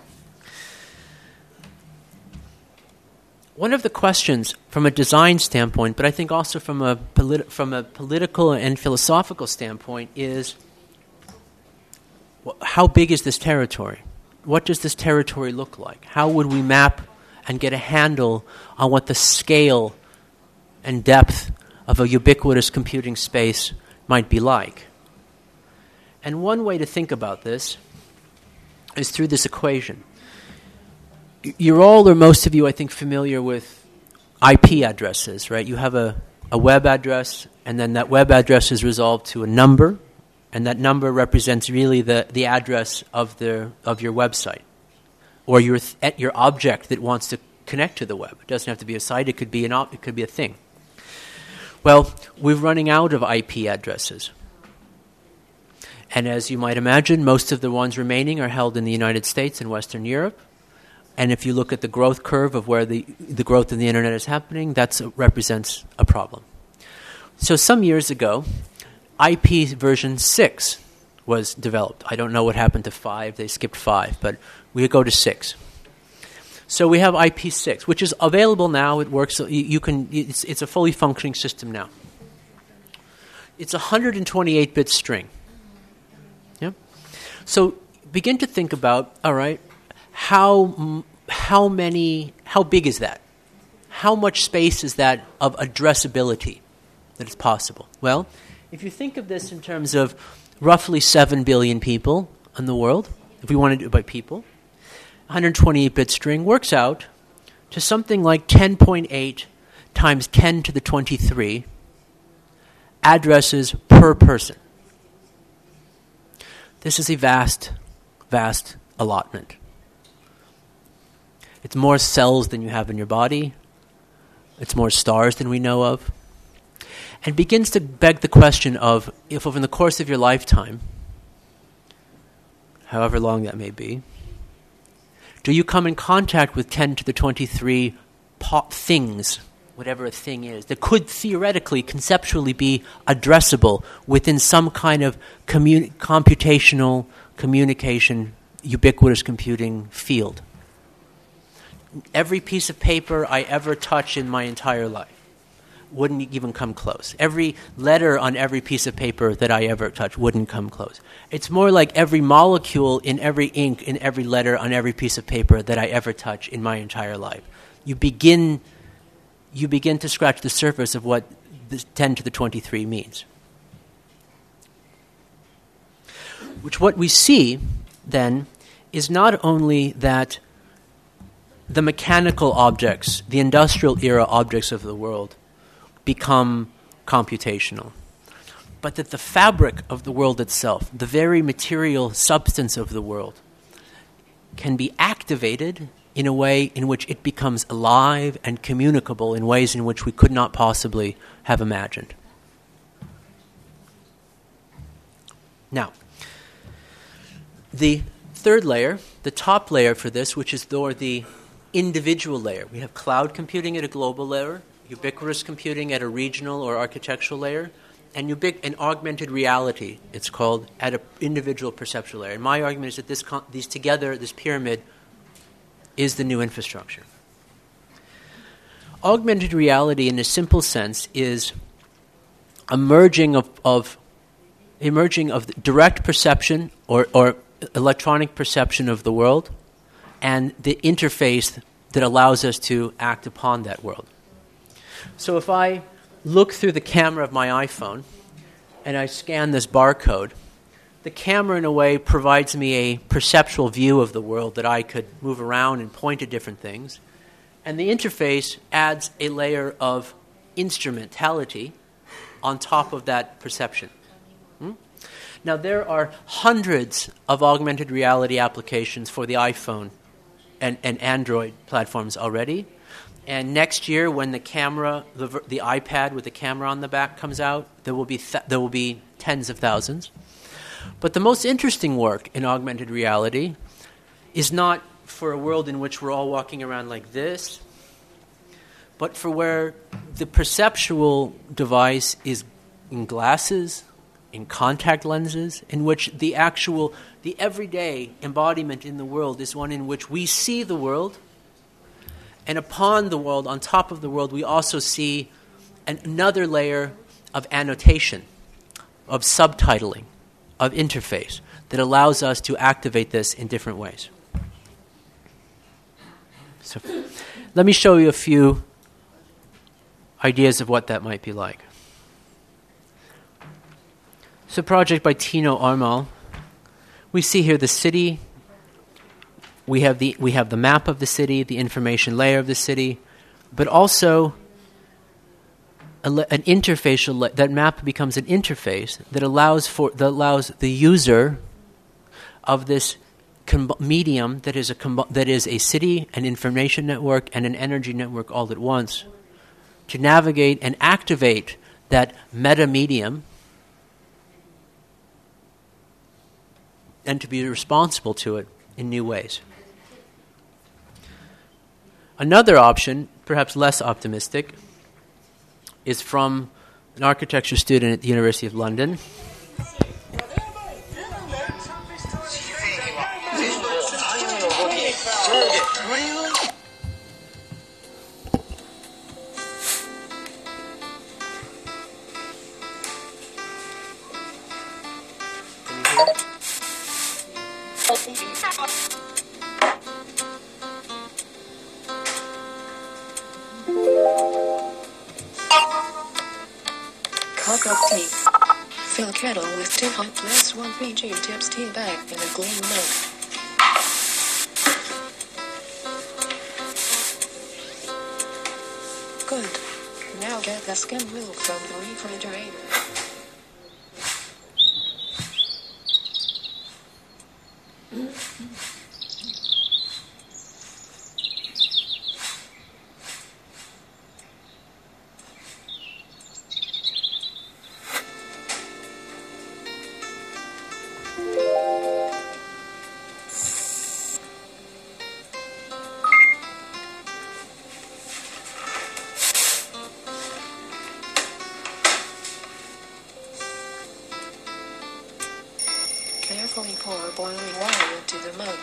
one of the questions from a design standpoint, but I think also from a political and philosophical standpoint, is how big is this territory? What does this territory look like? How would we map and get a handle on what the scale and depth of a ubiquitous computing space might be like? And one way to think about this is through this equation. You're all, or most of you, I think, familiar with IP addresses, right? You have a web address, and then that web address is resolved to a number, and that number represents really the address of your website, or your object that wants to connect to the web. It doesn't have to be a site; it could be a thing. Well, we're running out of IP addresses, and as you might imagine, most of the ones remaining are held in the United States and Western Europe. And if you look at the growth curve of where the growth of the internet is happening, that represents a problem. So some years ago, IP version 6 was developed. I don't know what happened to 5. They skipped 5, but we go to 6. So we have IP6, which is available now. It works. It's a fully functioning system now. It's a 128-bit string. Yeah. So begin to think about, all right, how big is that? How much space is that of addressability that is possible? Well, if you think of this in terms of roughly 7 billion people in the world, if we want to do it by people, 128-bit string works out to something like 10.8 times 10 to the 23 addresses per person. This is a vast, vast allotment. It's more cells than you have in your body. It's more stars than we know of. And begins to beg the question of, if over the course of your lifetime, however long that may be, do you come in contact with 10 to the 23 things, whatever a thing is, that could theoretically, conceptually be addressable within some kind of computational communication, ubiquitous computing field. Every piece of paper I ever touch in my entire life wouldn't even come close. Every letter on every piece of paper that I ever touch wouldn't come close. It's more like every molecule in every ink in every letter on every piece of paper that I ever touch in my entire life. You begin to scratch the surface of what this 10 to the 23 means. Which what we see, then, is not only that the mechanical objects, the industrial era objects of the world, become computational, but that the fabric of the world itself, the very material substance of the world, can be activated in a way in which it becomes alive and communicable in ways in which we could not possibly have imagined. Now, the third layer, the top layer for this, which is the individual layer. We have cloud computing at a global layer, ubiquitous computing at a regional or architectural layer, and augmented reality, it's called, at an individual perceptual layer. And my argument is that these together, this pyramid, is the new infrastructure. Augmented reality, in a simple sense, is a merging of direct perception or electronic perception of the world and the interface that allows us to act upon that world. So if I look through the camera of my iPhone and I scan this barcode, the camera, in a way, provides me a perceptual view of the world that I could move around and point at different things. And the interface adds a layer of instrumentality on top of that perception. Now, there are hundreds of augmented reality applications for the iPhone and Android platforms already. And next year, when the camera, the iPad with the camera on the back comes out, there will be tens of thousands. But the most interesting work in augmented reality is not for a world in which we're all walking around like this, but for where the perceptual device is in glasses, in contact lenses, in which the everyday embodiment in the world is one in which we see the world, and upon the world, on top of the world, we also see another layer of annotation, of subtitling, of interface that allows us to activate this in different ways. So let me show you a few ideas of what that might be like. It's a project by Tino Armal. We see here the city. We have the map of the city, the information layer of the city, but also an interfacial. That map becomes an interface that allows the user of this medium that is a city, an information network, and an energy network all at once to navigate and activate that meta medium and to be responsible to it in new ways. Another option, perhaps less optimistic, is from an architecture student at the University of London. Cup of tea. Fill kettle with 2 hot plus 1 PG tips tea bag in a green mug. Good. Now get the skim milk from the refrigerator. Carefully pour boiling water into the mug.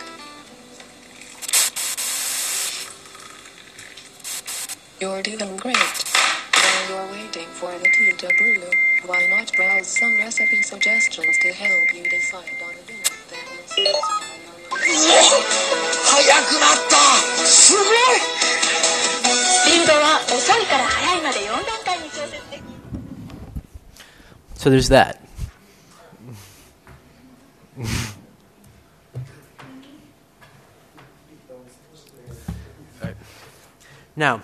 You're doing great. While you're waiting for the tea to brew, why not browse some recipe suggestions to help you decide on a dinner that will satisfy your 早くなったすごいスピードは遅いから速いまで4段階に調節できる So there's that. Now,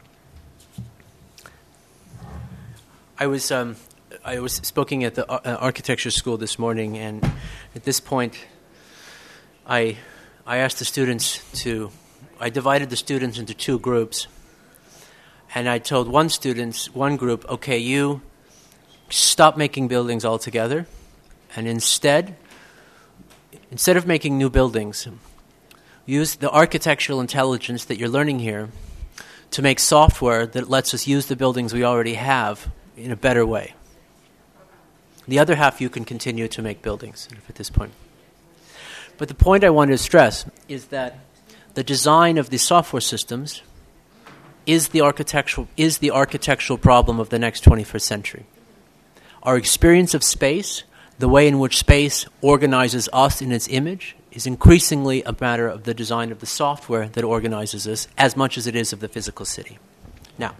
I was speaking at the architecture school this morning, and at this point, I asked the students I divided the students into two groups, and I told one group, okay, you stop making buildings altogether, and instead of making new buildings, use the architectural intelligence that you're learning here to make software that lets us use the buildings we already have in a better way. The other half you can continue to make buildings at this point. But the point I wanted to stress is that the design of the software systems is the architectural problem of the next 21st century. Our experience of space, the way in which space organizes us in its image, is increasingly a matter of the design of the software that organizes us as much as it is of the physical city. Now,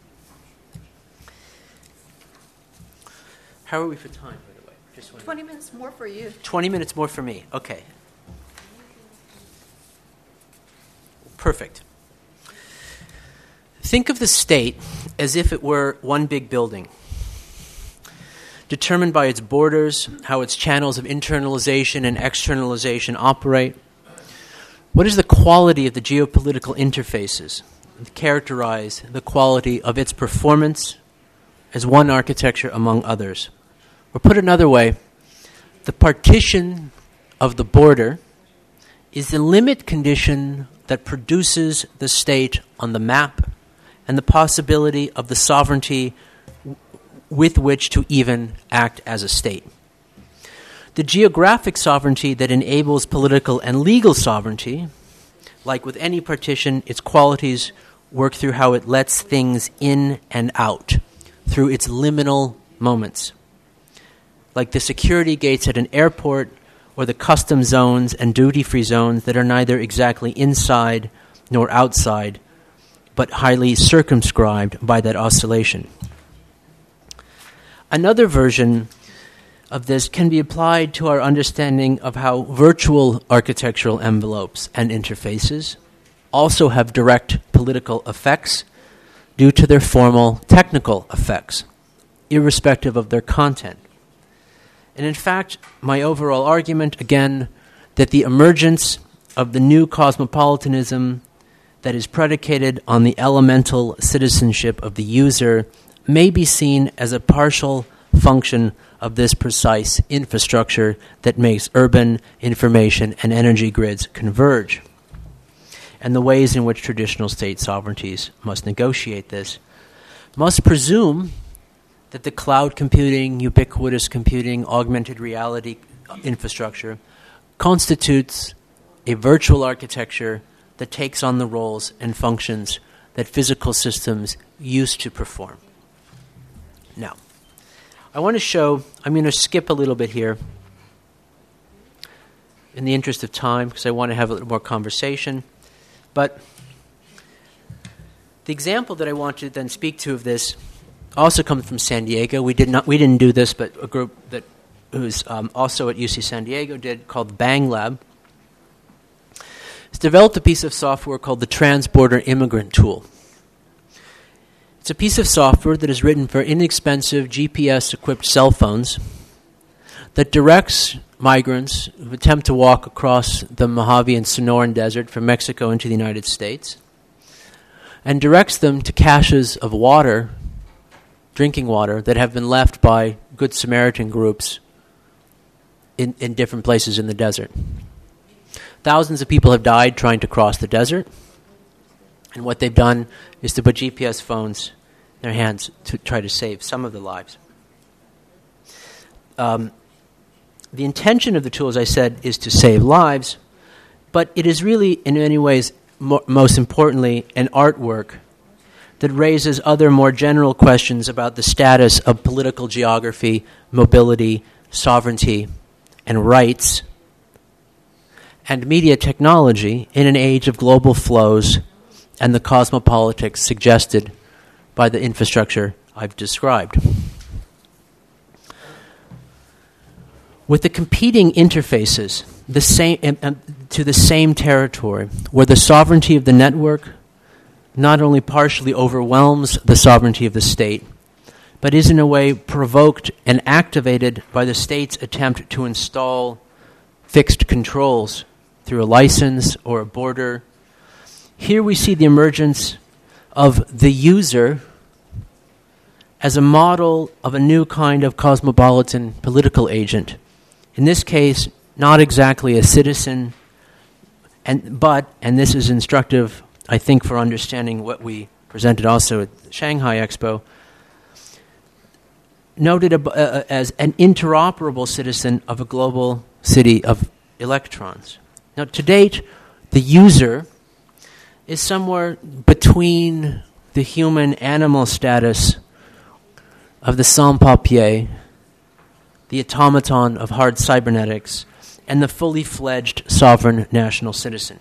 how are we for time, by the way? Just 20 minutes more for you. 20 minutes more for me. Okay. Perfect. Think of the state as if it were one big building, determined by its borders, how its channels of internalization and externalization operate. What is the quality of the geopolitical interfaces that characterize the quality of its performance as one architecture among others? Or put another way, the partition of the border is the limit condition that produces the state on the map and the possibility of the sovereignty with which to even act as a state. The geographic sovereignty that enables political and legal sovereignty, like with any partition, its qualities work through how it lets things in and out, through its liminal moments. Like the security gates at an airport or the custom zones and duty-free zones that are neither exactly inside nor outside, but highly circumscribed by that oscillation. Another version of this can be applied to our understanding of how virtual architectural envelopes and interfaces also have direct political effects due to their formal technical effects, irrespective of their content. And in fact, my overall argument, again, that the emergence of the new cosmopolitanism that is predicated on the elemental citizenship of the user may be seen as a partial function of this precise infrastructure that makes urban information and energy grids converge, and the ways in which traditional state sovereignties must negotiate this must presume that the cloud computing, ubiquitous computing, augmented reality infrastructure constitutes a virtual architecture that takes on the roles and functions that physical systems used to perform. Now, I want to show, I'm going to skip a little bit here in the interest of time because I want to have a little more conversation. But the example that I want to then speak to of this also comes from San Diego. We didn't do this, but a group that who's also at UC San Diego did, called the Bang Lab. It's developed a piece of software called the Transborder Immigrant Tool. It's a piece of software that is written for inexpensive GPS-equipped cell phones that directs migrants who attempt to walk across the Mojave and Sonoran Desert from Mexico into the United States and directs them to caches of water, drinking water, that have been left by Good Samaritan groups in different places in the desert. Thousands of people have died trying to cross the desert, and what they've done is to put GPS phones in their hands to try to save some of the lives. the intention of the tool, as I said, is to save lives, but it is really, in many ways, most importantly, an artwork that raises other more general questions about the status of political geography, mobility, sovereignty, and rights, and media technology in an age of global flows and the cosmopolitics suggested by the infrastructure I've described. With the competing interfaces to the same territory, where the sovereignty of the network not only partially overwhelms the sovereignty of the state, but is in a way provoked and activated by the state's attempt to install fixed controls through a license or a border. Here we see the emergence of the user as a model of a new kind of cosmopolitan political agent. In this case, not exactly a citizen, but this is instructive, I think, for understanding what we presented also at the Shanghai Expo, noted as an interoperable citizen of a global city of electrons. Now, to date, the user is somewhere between the human-animal status of the sans-papier, the automaton of hard cybernetics, and the fully fledged sovereign national citizen.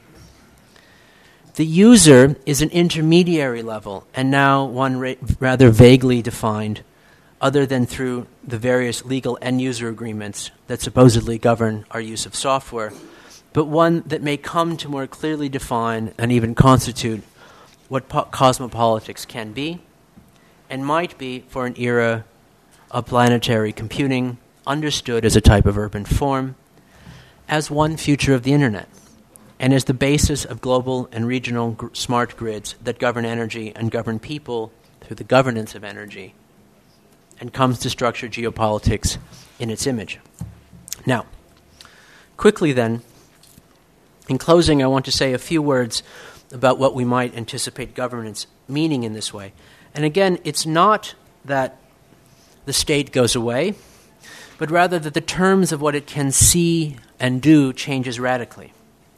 The user is an intermediary level, and now one rather vaguely defined, other than through the various legal end-user agreements that supposedly govern our use of software, but one that may come to more clearly define and even constitute what cosmopolitics can be and might be for an era of planetary computing, understood as a type of urban form, as one future of the Internet, and as the basis of global and regional smart grids that govern energy and govern people through the governance of energy, and comes to structure geopolitics in its image. Now, quickly then, in closing, I want to say a few words about what we might anticipate governance meaning in this way. And again, it's not that the state goes away, but rather that the terms of what it can see and do changes radically.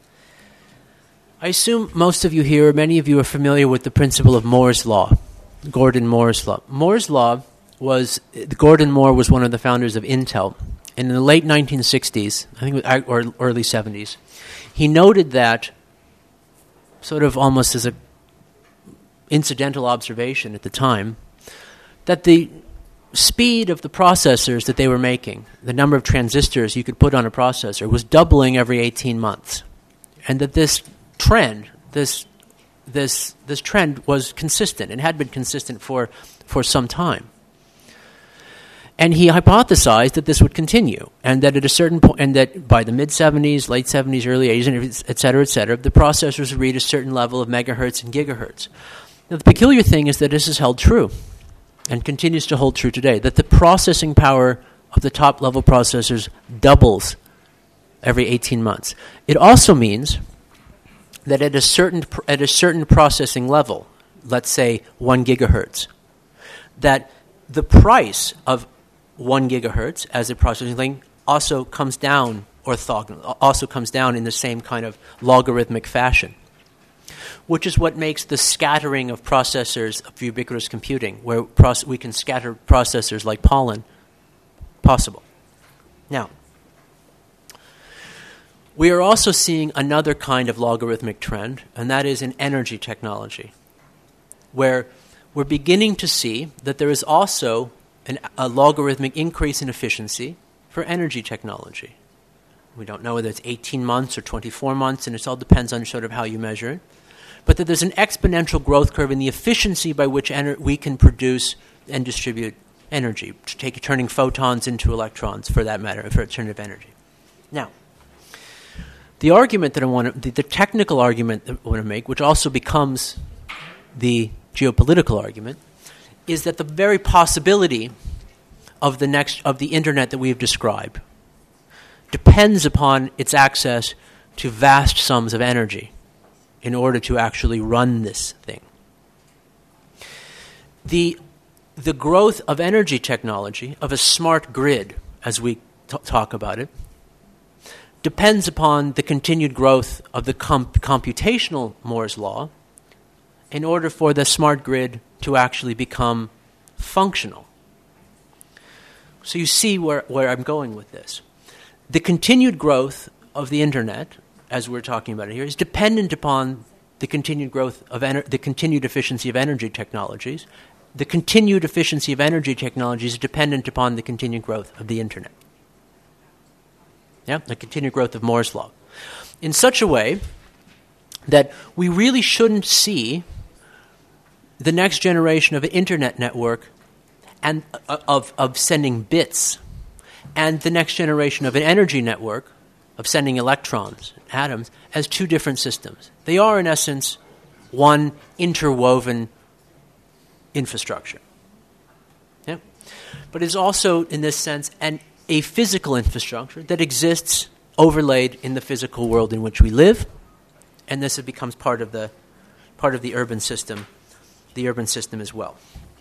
I assume most of you here, many of you are familiar with the principle of Moore's Law, Gordon Moore's Law. Moore's Law Gordon Moore was one of the founders of Intel. In the late 1960s, I think, or early 70s, he noted that, sort of almost as an incidental observation at the time, that the speed of the processors that they were making, the number of transistors you could put on a processor, was doubling every 18 months. And that this trend, this trend was consistent and had been consistent for some time. And he hypothesized that this would continue, and that at a certain point, and that by the mid-70s, late 70s, early 80s, et cetera, the processors would reach a certain level of megahertz and gigahertz. Now, the peculiar thing is that this is held true, and continues to hold true today, that the processing power of the top-level processors doubles every 18 months. It also means that at a certain processing level, let's say 1 gigahertz, that the price of 1 gigahertz as a processing link also comes down in the same kind of logarithmic fashion, which is what makes the scattering of processors of ubiquitous computing, where we can scatter processors like pollen, possible. Now, we are also seeing another kind of logarithmic trend, and that is in energy technology, where we're beginning to see that there is also a logarithmic increase in efficiency for energy technology. We don't know whether it's 18 months or 24 months, and it all depends on sort of how you measure it. But that there's an exponential growth curve in the efficiency by which we can produce and distribute energy, turning photons into electrons, for that matter, for alternative energy. Now, the argument that the technical argument that I want to make, which also becomes the geopolitical argument, is that the very possibility of the internet that we've described depends upon its access to vast sums of energy in order to actually run this thing. The growth of energy technology, of a smart grid, as we talk about it, depends upon the continued growth of the computational Moore's law in order for the smart grid to actually become functional. So you see where I'm going with this. The continued growth of the internet, as we're talking about it here, is dependent upon the continued growth of the continued efficiency of energy technologies. The continued efficiency of energy technologies is dependent upon the continued growth of the internet. Yeah, the continued growth of Moore's law. In such a way that we really shouldn't see the next generation of an internet network and of sending bits and the next generation of an energy network of sending electrons, atoms, as two different systems. They are, in essence, one interwoven infrastructure. Yeah? But it's also, in this sense, a physical infrastructure that exists overlaid in the physical world in which we live, and this becomes part of the urban system as well.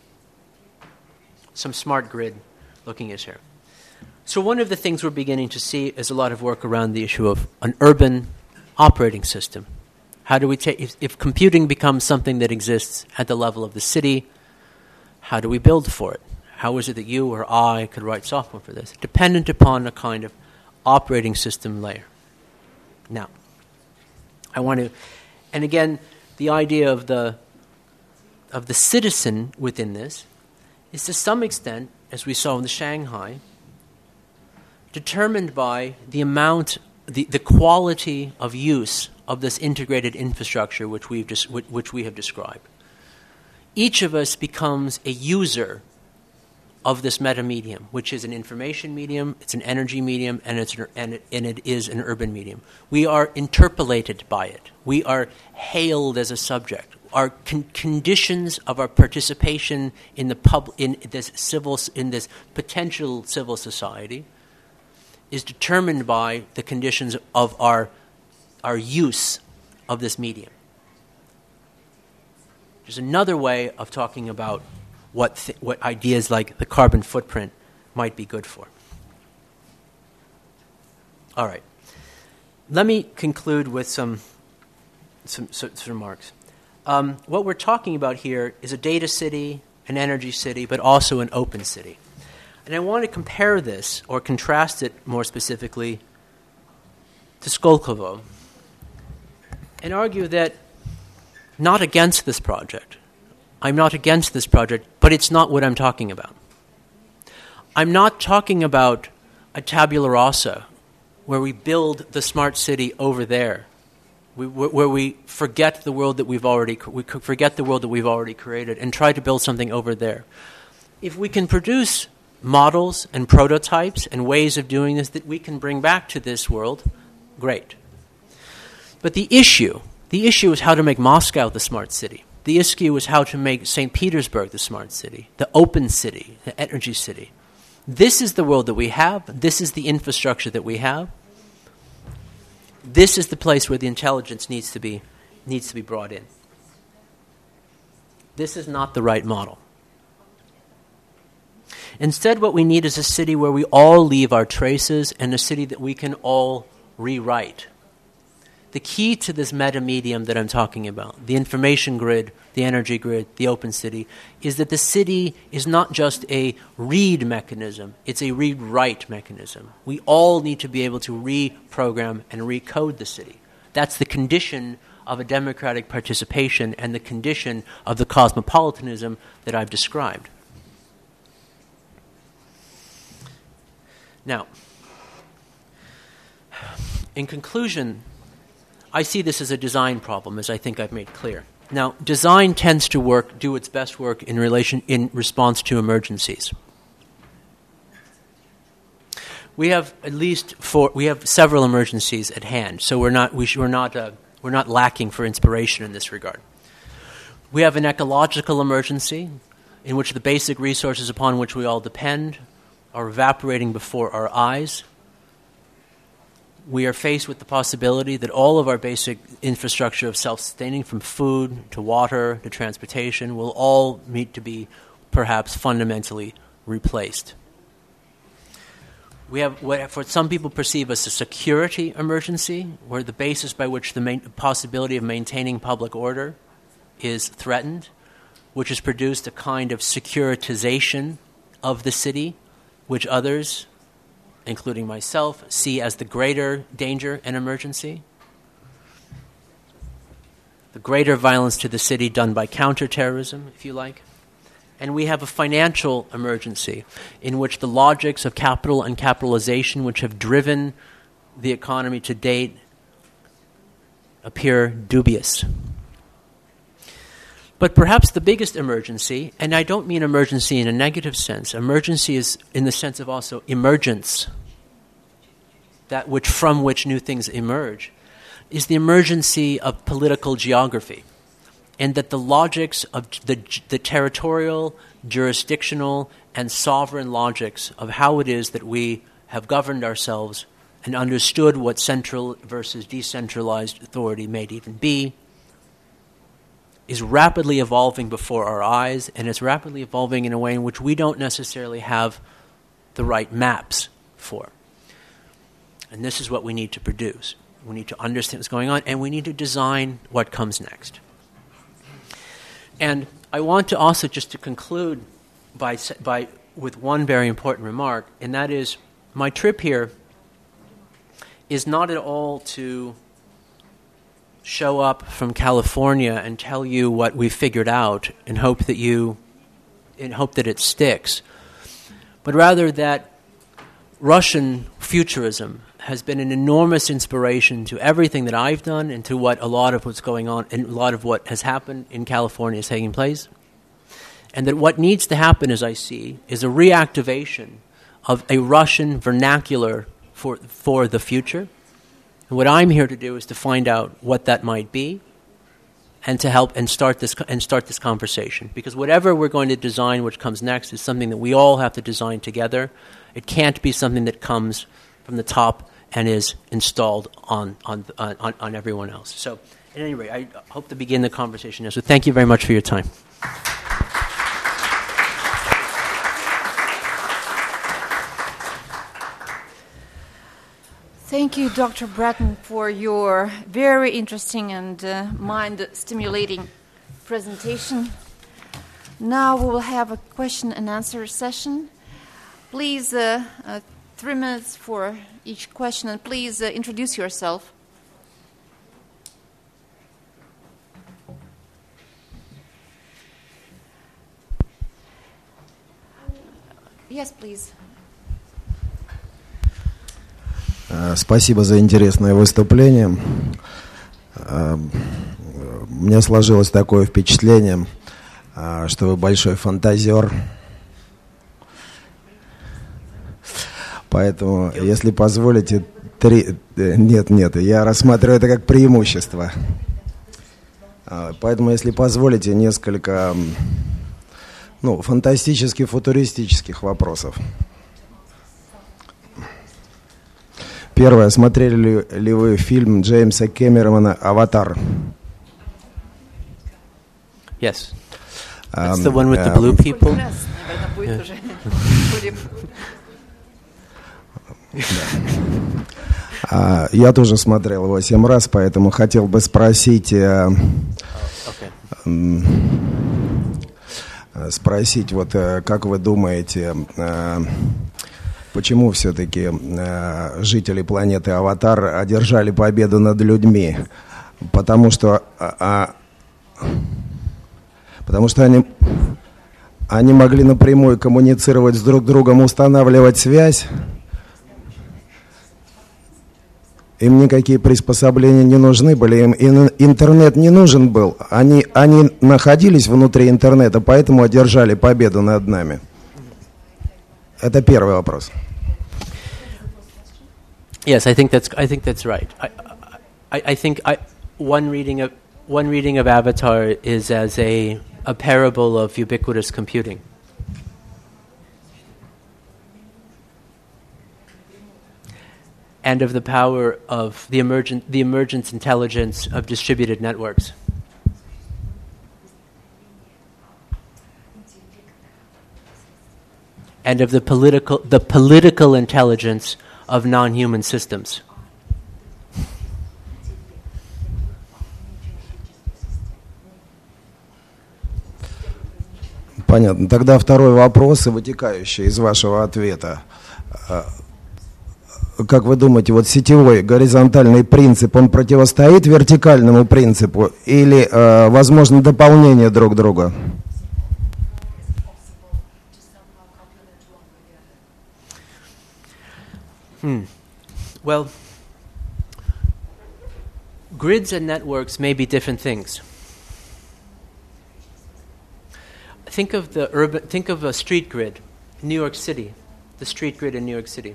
Some smart grid looking is here. So one of the things we're beginning to see is a lot of work around the issue of an urban operating system. How do we take, if computing becomes something that exists at the level of the city, how do we build for it? How is it that you or I could write software for this? Dependent upon a kind of operating system layer. Now, I want to, and again, the idea of the citizen within this is to some extent, as we saw in the Shanghai, determined by the amount, the quality of use of this integrated infrastructure which we have described. Each of us becomes a user of this meta-medium, which is an information medium, it's an energy medium, and it is an urban medium. We are interpolated by it. We are hailed as a subject. Our conditions of our participation in this potential civil society is determined by the conditions of our use of this medium. There's another way of talking about what ideas like the carbon footprint might be good for. All right. Let me conclude with some remarks. What we're talking about here is a data city, an energy city, but also an open city. And I want to compare this, or contrast it more specifically, to Skolkovo, and argue that not against this project. I'm not against this project, but it's not what I'm talking about. I'm not talking about a tabula rasa where we build the smart city over there, where we forget the world that we've already created and try to build something over there. If we can produce models and prototypes and ways of doing this that we can bring back to this world, great. But the issue is how to make Moscow the smart city. The issue is how to make St. Petersburg the smart city, the open city, the energy city. This is the world that we have. This is the infrastructure that we have. This is the place where the intelligence needs to be brought in. This is not the right model. Instead, what we need is a city where we all leave our traces and a city that we can all rewrite. The key to this meta-medium that I'm talking about, the information grid, the energy grid, the open city, is that the city is not just a read mechanism, it's a read-write mechanism. We all need to be able to reprogram and recode the city. That's the condition of a democratic participation and the condition of the cosmopolitanism that I've described. Now, in conclusion, I see this as a design problem, as I think I've made clear. Now, design tends to do its best work in response to emergencies. We have several emergencies at hand, so we're not lacking for inspiration in this regard. We have an ecological emergency in which the basic resources upon which we all depend are evaporating before our eyes. We are faced with the possibility that all of our basic infrastructure of self-sustaining, from food to water to transportation, will all need to be perhaps fundamentally replaced. We have what some people perceive as a security emergency, where the basis by which the possibility of maintaining public order is threatened, which has produced a kind of securitization of the city, which others, including myself, see as the greater danger and emergency. The greater violence to the city done by counterterrorism, if you like. And we have a financial emergency in which the logics of capital and capitalization, which have driven the economy to date, appear dubious. But perhaps the biggest emergency, and I don't mean emergency in a negative sense, emergency is in the sense of also emergence, that which from which new things emerge, is the emergency of political geography. And that the logics of the territorial, jurisdictional, and sovereign logics of how it is that we have governed ourselves and understood what central versus decentralized authority may even be is rapidly evolving before our eyes, and it's rapidly evolving in a way in which we don't necessarily have the right maps for. And this is what we need to produce. We need to understand what's going on, and we need to design what comes next. And I want to also just to conclude with one very important remark, and that is my trip here is not at all to show up from California and tell you what we figured out and hope that it sticks, but rather that Russian futurism has been an enormous inspiration to everything that I've done and to what a lot of what's going on and a lot of what has happened in California is taking place. And that what needs to happen, as I see, is a reactivation of a Russian vernacular for the future. And what I'm here to do is to find out what that might be and to help and start this conversation. Because whatever we're going to design which comes next is something that we all have to design together. It can't be something that comes from the top and is installed on everyone else. So, at any rate, I hope to begin the conversation now. So thank you very much for your time. Thank you, Dr. Bratton, for your very interesting and mind-stimulating presentation. Now we will have a question and answer session. Please, 3 minutes for each question, and please introduce yourself. Yes, please. Спасибо за интересное выступление. У меня сложилось такое впечатление, что вы большой фантазер. Поэтому, если позволите, Нет, я рассматриваю это как преимущество. Поэтому, если позволите, несколько фантастических, футуристических вопросов. Первое. Смотрели ли вы фильм Джеймса Кэмерона «Аватар»? Yes. That's the one with the blue people? Я тоже смотрел его 7 раз, поэтому хотел бы спросить, как вы думаете, почему все-таки жители планеты Аватар одержали победу над людьми? Потому что они могли напрямую коммуницировать с друг другом, устанавливать связь. Им никакие приспособления не нужны были, им интернет не нужен был. Они находились внутри интернета, поэтому одержали победу над нами. Это первый вопрос. Yes, I think that's right. I think one reading of Avatar is as a parable of ubiquitous computing. And of the power of the emergent intelligence of distributed networks. and of the political intelligence of non-human systems. Понятно. Тогда второй вопрос, вытекающий из вашего ответа. Как вы думаете, вот сетевой горизонтальный принцип, он противостоит вертикальному принципу или, возможно, дополнение друг друга? Well, grids and networks may be different things. Think of a street grid, New York City, the street grid in New York City.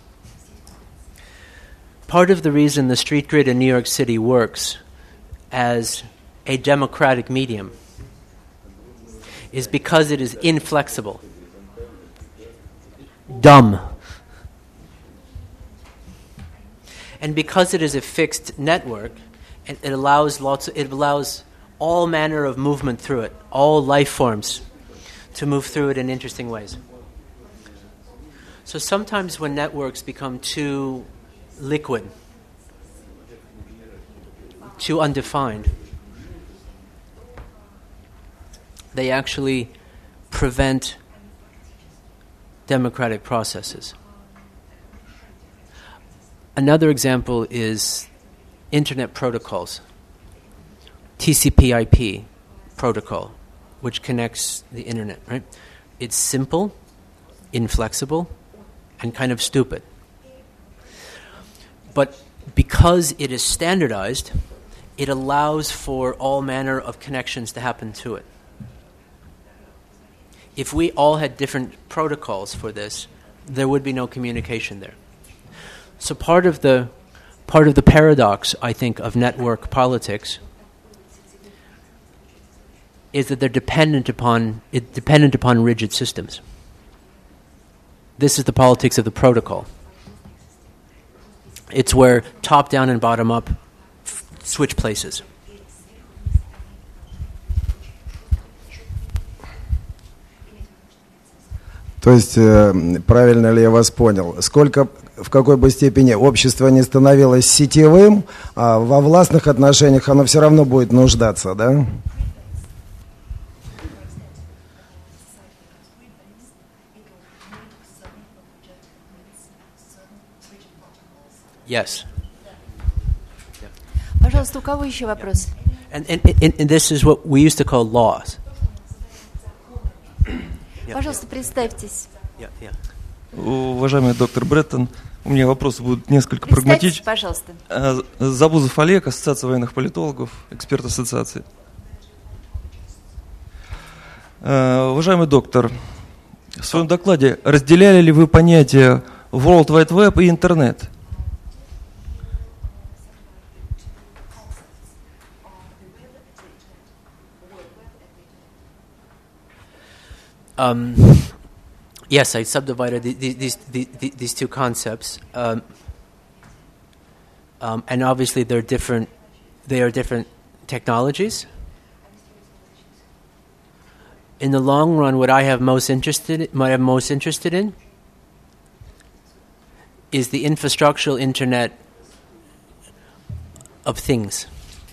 Part of the reason the street grid in New York City works as a democratic medium is because it is inflexible, dumb. And because it is a fixed network, it allows all manner of movement through it, all life forms to move through it in interesting ways. So sometimes when networks become too liquid, too undefined, they actually prevent democratic processes. Another example is internet protocols. TCP/IP protocol, which connects the internet, right? It's simple, inflexible, and kind of stupid. But because it is standardized, it allows for all manner of connections to happen to it. If we all had different protocols for this, there would be no communication there. So part of the paradox, I think, of network politics is that they're dependent upon rigid systems. This is the politics of the protocol. It's where top down and bottom up switch places. То есть, правильно ли я вас понял, в какой бы степени общество не становилось сетевым, а во властных отношениях оно все равно будет нуждаться, да? Yes. Пожалуйста, у кого еще вопрос? And this is what we used to call laws. Пожалуйста, представьтесь. Уважаемый доктор Бреттон, у меня вопросы будут несколько Представьтесь, прагматичны. пожалуйста. Забузов Олег, Ассоциация военных политологов, эксперт ассоциации. Уважаемый доктор, в своем докладе разделяли ли вы понятия World Wide Web и интернет? Yes, I subdivided these two concepts, and obviously they are different technologies. In the long run, what I am most interested in is the infrastructural internet of things.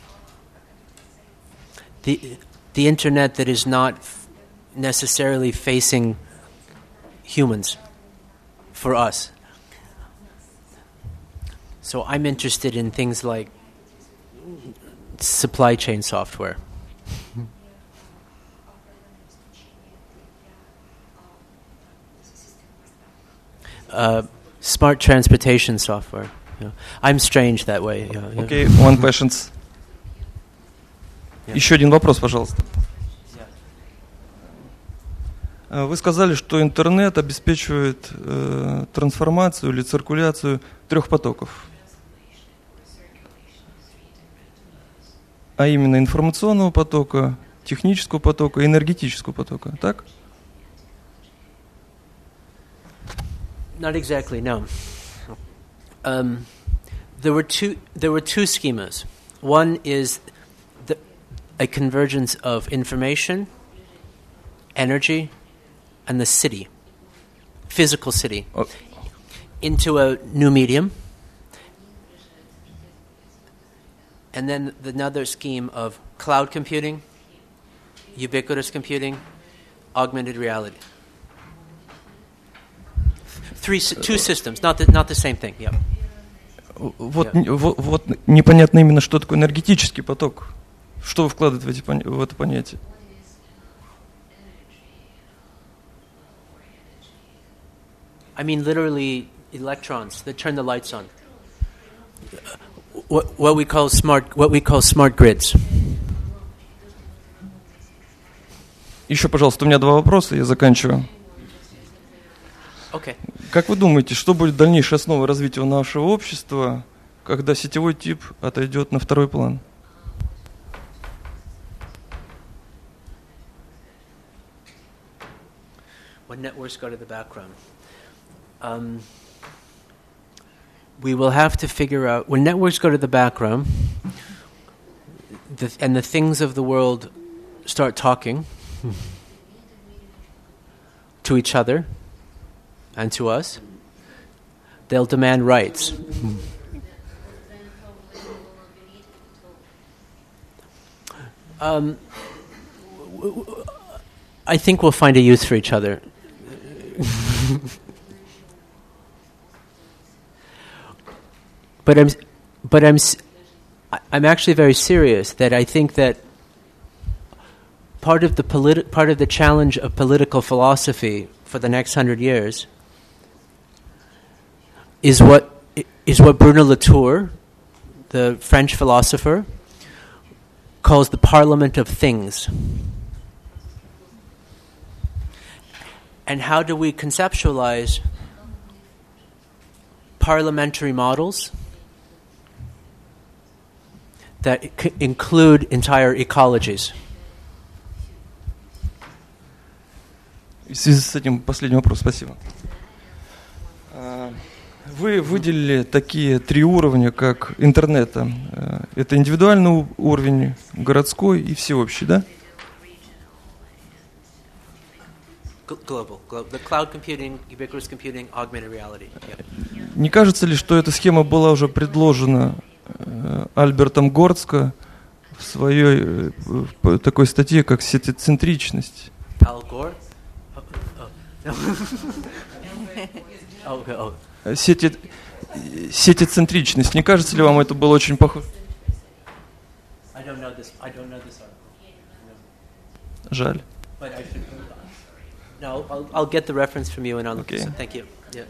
The internet that is not necessarily facing humans for us. So I'm interested in things like supply chain software. Smart transportation software. You know. I'm strange that way. Okay, one question. Еще один вопрос, пожалуйста. Вы сказали, что интернет обеспечивает трансформацию или циркуляцию 3 потоков. А именно информационного потока, технического потока и энергетического потока, так? Not exactly, no. There were two schemas. One is a convergence of information, energy, and the city. physical city into a new medium. And then another scheme of cloud computing, ubiquitous computing, augmented reality. Two systems, not the same thing. Yeah. Вот непонятно именно, что такое энергетический поток. Что вы вкладываете в это понятие? I mean, literally electrons that turn the lights on. What we call smart grids. Еще, пожалуйста, у меня 2 вопроса, я заканчиваю. Okay. Как вы думаете, что будет дальнейшей основой развития нашего общества, когда сетевой тип отойдет на второй план? When networks go to the background. We will have to figure out, when networks go to the background, and the things of the world start talking to each other and to us, they'll demand rights. I think we'll find a use for each other. But I'm actually very serious that I think that part of the challenge of political philosophy for the next 100 years is what Bruno Latour, the French philosopher, calls the Parliament of Things. And how do we conceptualize parliamentary models that include entire ecologies? В связи с этим последний вопрос, спасибо. Вы выделили такие 3 уровня, как интернета. Это индивидуальный уровень, городской и всеобщий, да? Global. The cloud computing, ubiquitous computing, augmented reality. Yep. Не кажется ли, что эта схема была уже предложена Альбертом Горцко в своей такой статье, как «Сетецентричность»? Al Gore? Сетецентричность. Не кажется ли вам это было очень похоже? I don't know this article. Жаль. But I should. No, I'll get the reference from you and I'll look Okay. at it. Thank you. Yeah.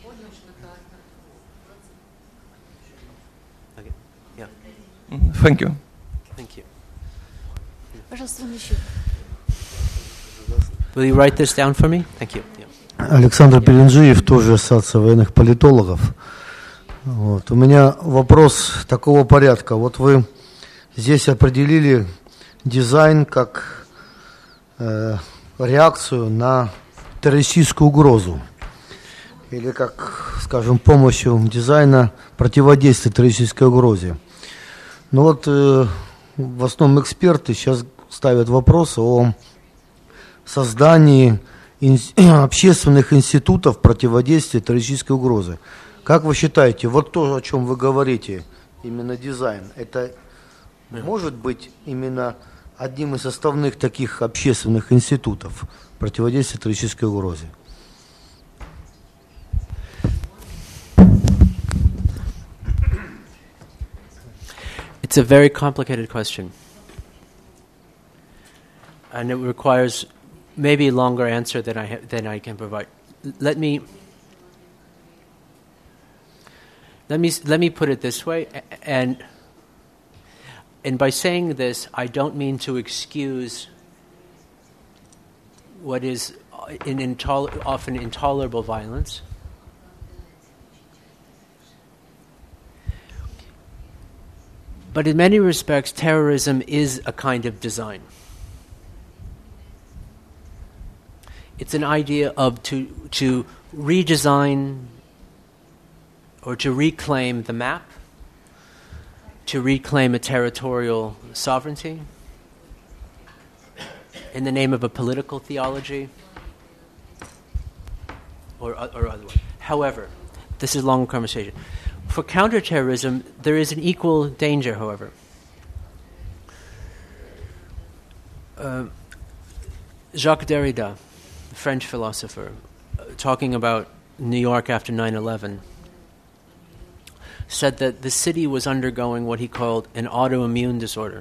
Okay. Yeah. Thank you. Thank you. Пожалуйста, еще. Will you write this down for me? Thank you. Yeah. Александр Пеленджиев, тоже Ассоциация военных политологов. Вот. У меня вопрос такого порядка. Вот вы здесь определили дизайн как реакцию на террористическую угрозу. Или как, скажем, помощью дизайна противодействия террористической угрозе. Но вот в основном эксперты сейчас ставят вопрос о создании общественных институтов противодействия террористической угрозы. Как вы считаете, вот то, о чем вы говорите, именно дизайн, это может быть именно одним из составных таких общественных институтов противодействия террористической угрозе? It's a very complicated question. And it requires maybe a longer answer than I can provide. Let me put it this way, and by saying this, I don't mean to excuse what is often intolerable violence. But in many respects, terrorism is a kind of design. It's an idea of to redesign or to reclaim the map, to reclaim a territorial sovereignty in the name of a political theology, or otherwise. However, this is a long conversation. For counterterrorism, there is an equal danger, however. Jacques Derrida, the French philosopher, talking about New York after 9/11, said that the city was undergoing what he called an autoimmune disorder.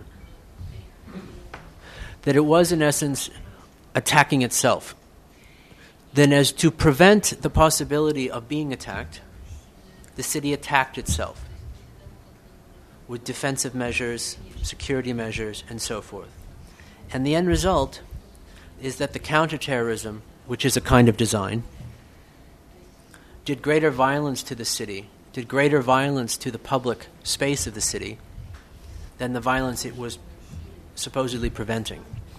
That it was, in essence, attacking itself. Then, as to prevent the possibility of being attacked, the city attacked itself with defensive measures, security measures, and so forth. And the end result is that the counterterrorism, which is a kind of design, did greater violence to the city, did greater violence to the public space of the city than the violence it was supposedly preventing.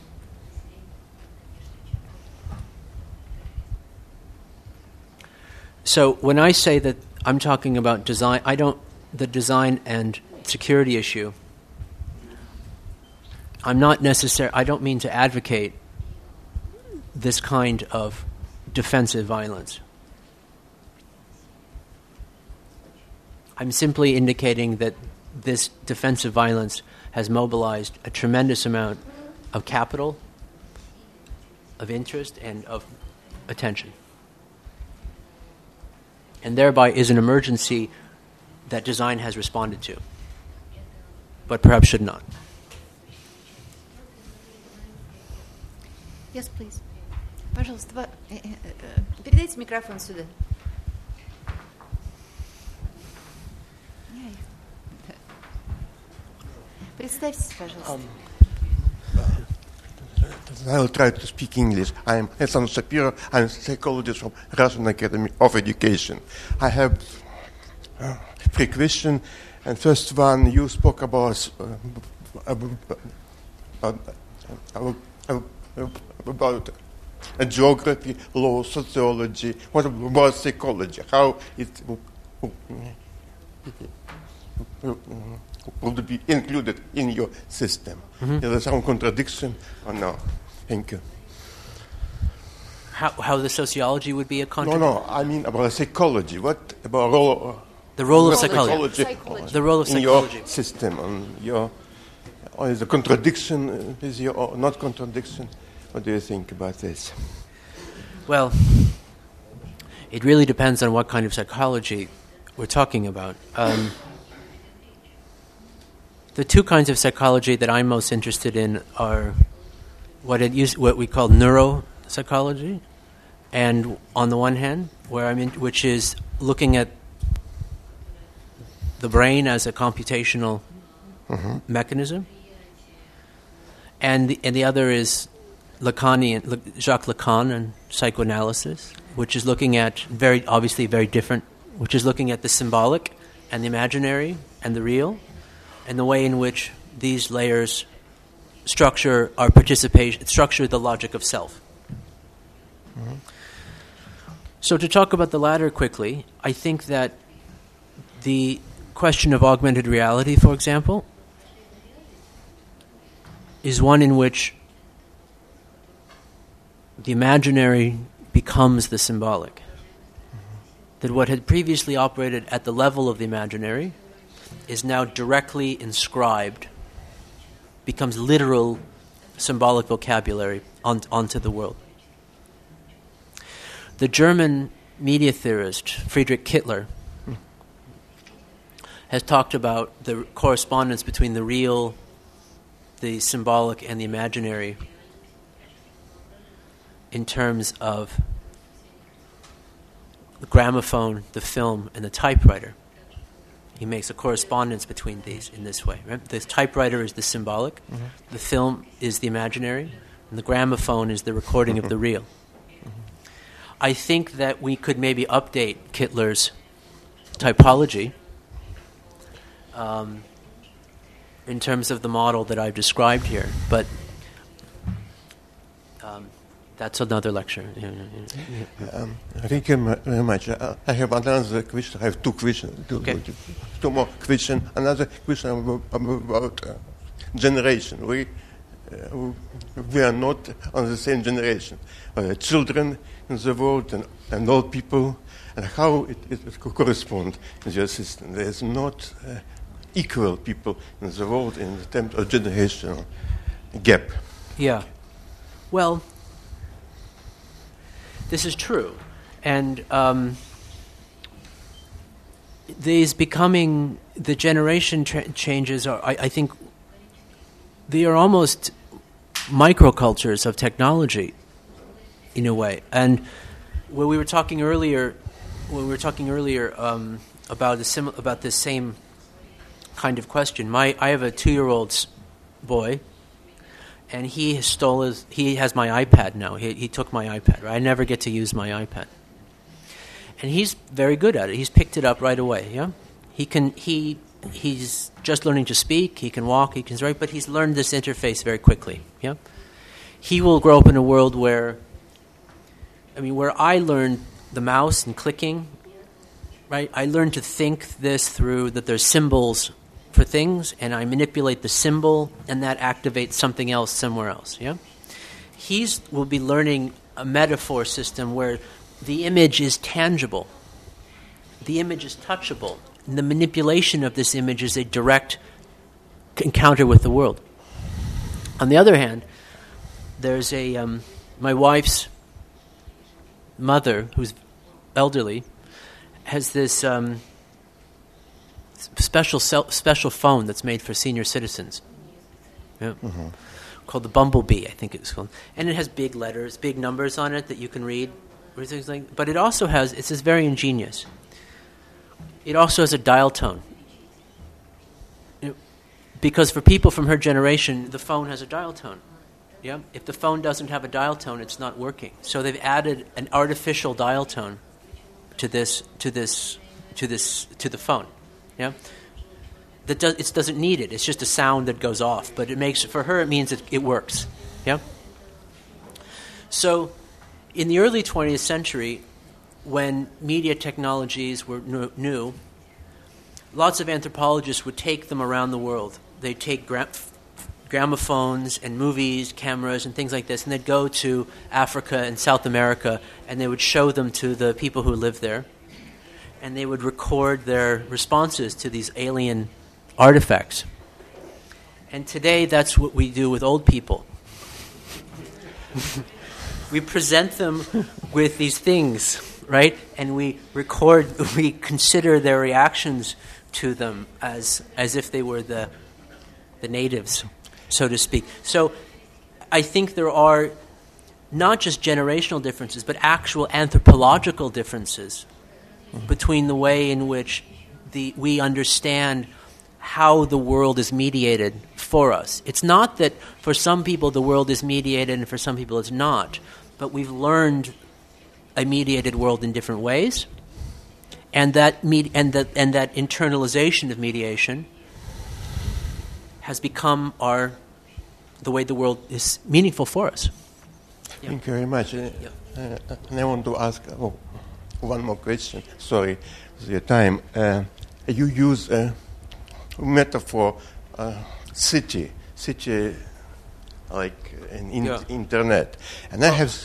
So when I say that I'm talking about design, the design and security issue, I don't mean to advocate this kind of defensive violence. I'm simply indicating that this defensive violence has mobilized a tremendous amount of capital, of interest, and of attention. And thereby is an emergency that design has responded to, but perhaps should not. Yes, please. Пожалуйста, передайте микрофон сюда. Представьтесь, пожалуйста. I will try to speak English. I am Hassan Shapiro. I am a psychologist from Russian Academy of Education. I have 3 questions. And first one, you spoke about geography, law, sociology. What about psychology? How it would be included in your system? Is there some contradiction or no? Thank you. How the sociology would be a contradiction? No, I mean about psychology. What about the role of psychology? The role of psychology in your system, or is a contradiction? Is your or not contradiction? What do you think about this? Well, it really depends on what kind of psychology we're talking about. The 2 kinds of psychology that I'm most interested in are what we call neuropsychology, and on the one hand, which is looking at the brain as a computational mechanism, and the other is Jacques Lacan and psychoanalysis, which is looking at very different, which is looking at the symbolic and the imaginary and the real, and the way in which these layers structure our participation, structure the logic of self. So to talk about the latter quickly, I think that the question of augmented reality, for example, is one in which the imaginary becomes the symbolic. That what had previously operated at the level of the imaginary is now directly inscribed, becomes literal symbolic vocabulary onto the world. The German media theorist Friedrich Kittler has talked about the correspondence between the real, the symbolic, and the imaginary in terms of the gramophone, the film, and the typewriter. He makes a correspondence between these in this way. Right? The typewriter is the symbolic, the film is the imaginary, and the gramophone is the recording of the real. I think that we could maybe update Kittler's typology in terms of the model that I've described here, but that's another lecture. Thank you very much. I have another question. I have 2 questions. Two more questions. Another question about generation. We we are not on the same generation. Children in the world and old people, and how it corresponds in your system. There is not equal people in the world in terms of generational gap. Yeah. Well, this is true. And the generation changes are, I think, they are almost microcultures of technology in a way. And when we were talking earlier about this same kind of question, I have a 2-year-old boy, and he has my iPad now. He took my iPad. Right? I never get to use my iPad, and he's very good at it. He's picked it up right away. Yeah, he's just learning to speak. He can walk. He can write, but he's learned this interface very quickly. Yeah, he will grow up in a world where I learned the mouse and clicking. Right, I learned to think this through that there's symbols for things, and I manipulate the symbol, and that activates something else somewhere else. Yeah, will be learning a metaphor system where the image is tangible, the image is touchable, and the manipulation of this image is a direct encounter with the world. On the other hand, there's my wife's mother, who's elderly, has this special phone that's made for senior citizens, called the Bumblebee, I think it's called, and it has big letters, big numbers on it that you can read. But it also has, it's just very ingenious. It also has a dial tone, because for people from her generation, the phone has a dial tone. Yeah, if the phone doesn't have a dial tone, it's not working. So they've added an artificial dial tone to the phone. Yeah, it doesn't need it. It's just a sound that goes off. But it means it works. Yeah. So, in the early 20th century, when media technologies were new, lots of anthropologists would take them around the world. They'd take gramophones and movies, cameras, and things like this, and they'd go to Africa and South America, and they would show them to the people who lived there. And they would record their responses to these alien artifacts. And today, that's what we do with old people. We present them with these things, right? And we consider their reactions to them as if they were the natives, so to speak. So I think there are not just generational differences, but actual anthropological differences between the way in which we understand how the world is mediated for us. It's not that for some people the world is mediated and for some people it's not, but we've learned a mediated world in different ways, and that internalization of mediation has become the way the world is meaningful for us. Yeah. Thank you very much. And I want to ask one more question. Sorry for your time. You use a metaphor, city like internet. And I have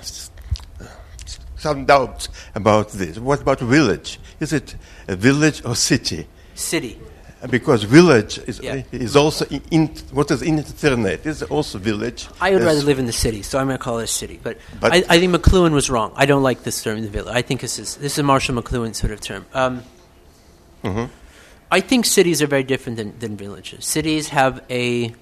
some doubts about this. What about village? Is it a village or city? City. Because village is also what is internet is also village. I would rather live in the city, so I'm going to call it a city. But I think McLuhan was wrong. I don't like this term, the village. I think this is a Marshall McLuhan sort of term. I think cities are very different than villages. Villages have a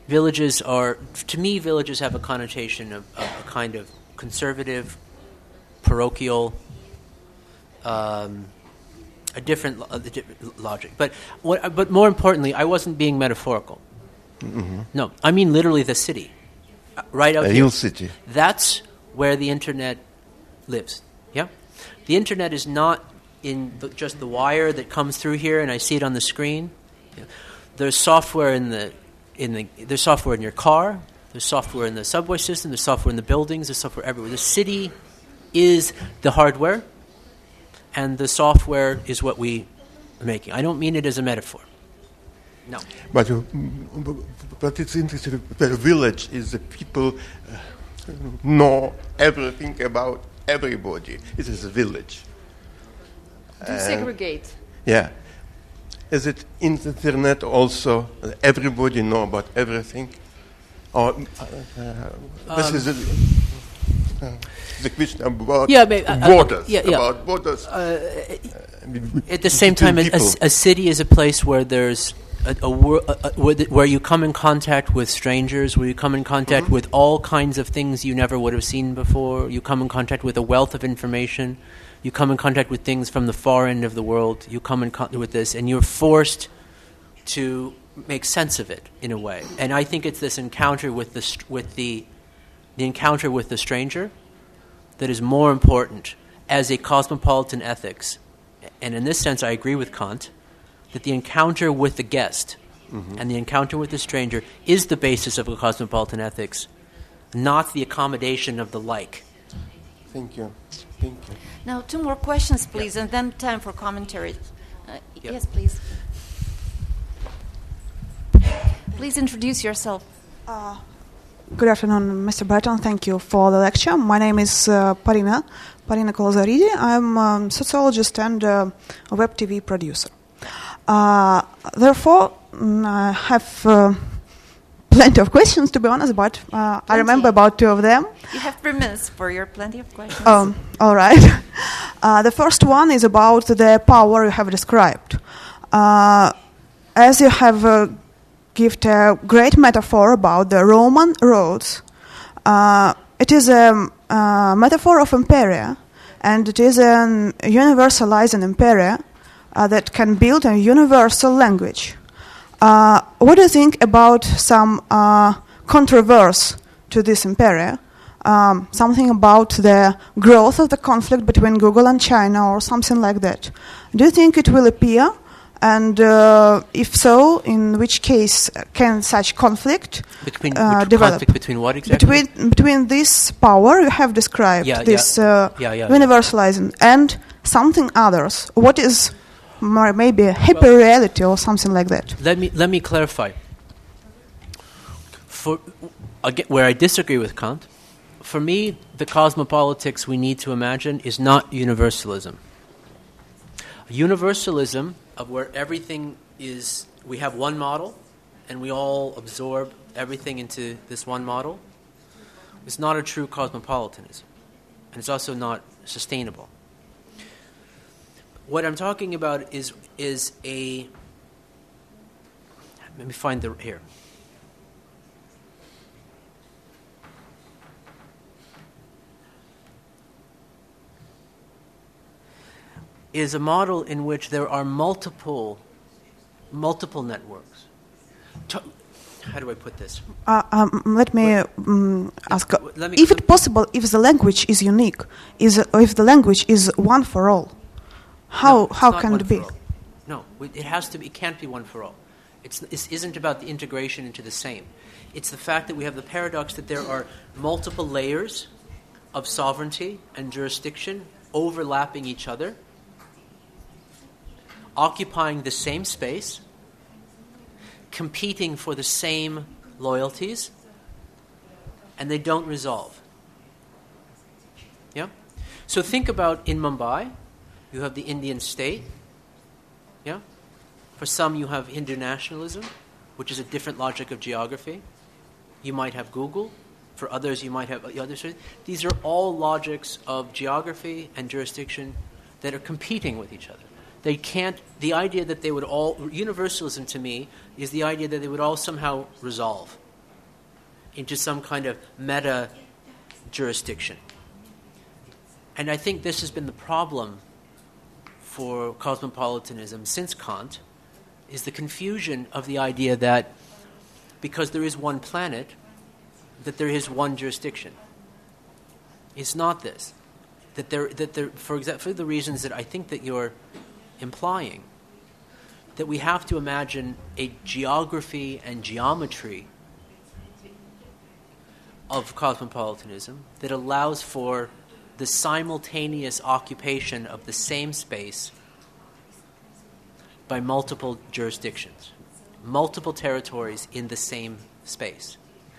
connotation of a kind of conservative, parochial, a different logic. But more importantly, I wasn't being metaphorical. No, I mean literally the city. Right out here. A real city. That's where the internet lives. Yeah? The internet is not in just the wire that comes through here and I see it on the screen. Yeah. There's software there's software in your car, there's software in the subway system, there's software in the buildings, there's software everywhere. The city is the hardware, and the software is what we are making. I don't mean it as a metaphor. No. But it's interesting. The village is the people know everything about everybody. It is a village. Do segregate. Yeah. Is it in the internet also? Everybody know about everything? Or this is the question about borders. About borders. At the same time, a city is a place where there's where you come in contact with strangers, where you come in contact with all kinds of things you never would have seen before. You come in contact with a wealth of information. You come in contact with things from the far end of the world. You come in contact with this, and you're forced to make sense of it in a way. And I think it's this encounter with the encounter with the stranger that is more important as a cosmopolitan ethics. And in this sense, I agree with Kant that the encounter with the guest and the encounter with the stranger is the basis of a cosmopolitan ethics, not the accommodation of the like. Thank you. Thank you. Now, 2 more questions, please, and then time for commentary. Yes, please. Please introduce yourself. Good afternoon, Mr. Breton. Thank you for the lecture. My name is Parina Kolozaridi. I'm a sociologist and a web TV producer. Therefore, I have plenty of questions, to be honest, but I remember about 2 of them. You have 3 minutes for your plenty of questions. All right. The first one is about the power you have described. As you have given a great metaphor about the Roman roads, it is a metaphor of imperia, and it is a universalizing imperia that can build a universal language. What do you think about some controversy to this imperia? Something about the growth of the conflict between Google and China or something like that. Do you think it will appear? And if so, in which case can such conflict develop? Conflict between what exactly? Between this power you have described, universalizing, and something others. What is maybe a hyper-reality or something like that? Let me clarify. Where I disagree with Kant, for me, the cosmopolitics we need to imagine is not universalism. Universalism of where everything is, we have one model and we all absorb everything into this one model, is not a true cosmopolitanism. And it's also not sustainable. What I'm talking about is a... Let me find the... Here. Is a model in which there are multiple networks. How do I put this? Let me ask. If it's possible, if the language is unique, if the language is one for all, how can it be? No, it has to be. It can't be one for all. It isn't about the integration into the same. It's the fact that we have the paradox that there are multiple layers of sovereignty and jurisdiction overlapping each other, occupying the same space, competing for the same loyalties, and they don't resolve. Yeah? So think about in Mumbai, you have the Indian state. Yeah? For some you have Hindu nationalism, which is a different logic of geography. You might have Google. For others you might have others. These are all logics of geography and jurisdiction that are competing with each other. They can't, the idea that they would all, universalism to me is the idea that they would all somehow resolve into some kind of meta jurisdiction. And I think this has been the problem for cosmopolitanism since Kant, is the confusion of the idea that because there is one planet, that there is one jurisdiction. It's not this. That there, for example, for the reasons that I think that you're implying, that we have to imagine a geography and geometry of cosmopolitanism that allows for the simultaneous occupation of the same space by multiple jurisdictions, multiple territories in the same space.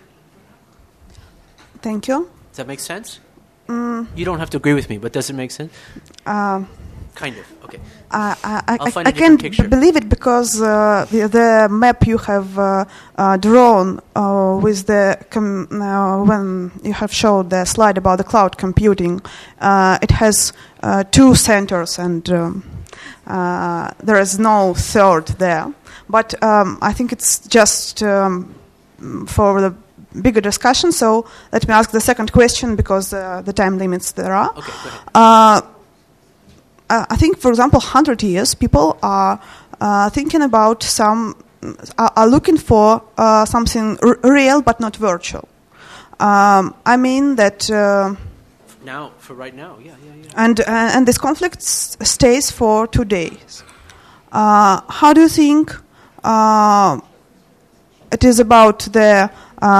Thank you. Does that make sense? You don't have to agree with me, but does it make sense? Kind of. Okay. I can't believe it because the map you have drawn with the when you have showed the slide about the cloud computing, it has two centers and there is no third there. But I think it's just for the bigger discussion. So let me ask the second question because the time limits there are. Okay, go ahead. I think, for example, 100 years, people are thinking about are looking for something real but not virtual. I mean that. Now, for right now, yeah. And this conflict stays for 2 days. How do you think it is about the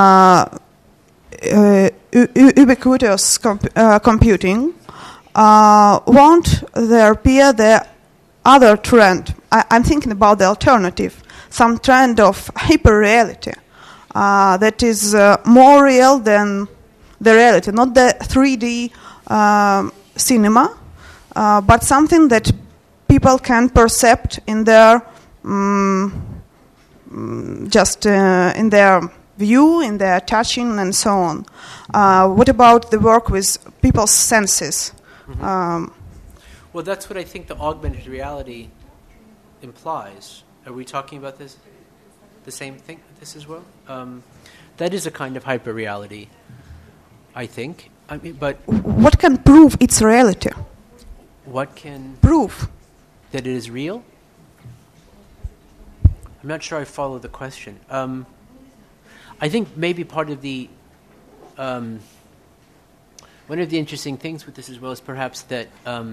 ubiquitous computing? Won't there appear the other trend? I'm thinking about the alternative, some trend of hyper-reality that is more real than the reality, not the 3D cinema, but something that people can perceive in their just in their view, in their touching, and so on. What about the work with people's senses? Well, that's what I think the augmented reality implies. Are we talking about this? The same thing, this as well? That is a kind of hyper-reality, I think. I mean, but what can prove its reality? What can prove that it is real? I'm not sure I follow the question. I think maybe part of the one of the interesting things with this as well is perhaps that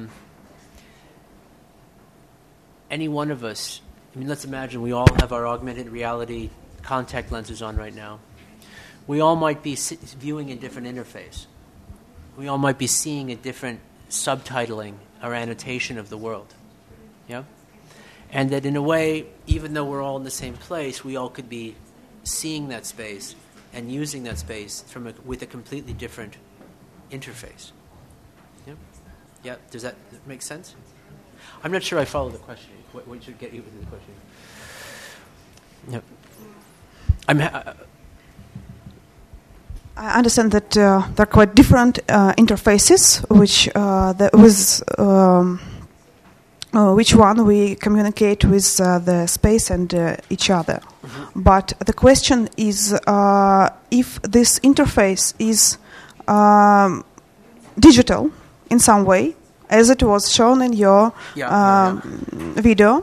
any one of us, I mean, let's imagine we all have our augmented reality contact lenses on right now. We all might be viewing a different interface. We all might be seeing a different subtitling or annotation of the world. Yeah? And that in a way, even though we're all in the same place, we all could be seeing that space and using that space with a completely different interface. Yeah? Yeah? Does that make sense? I'm not sure I follow the question. What should get you with the question? Yep. I understand that there are quite different interfaces, which one we communicate with the space and each other. Mm-hmm. But the question is if this interface is digital in some way, as it was shown in your video,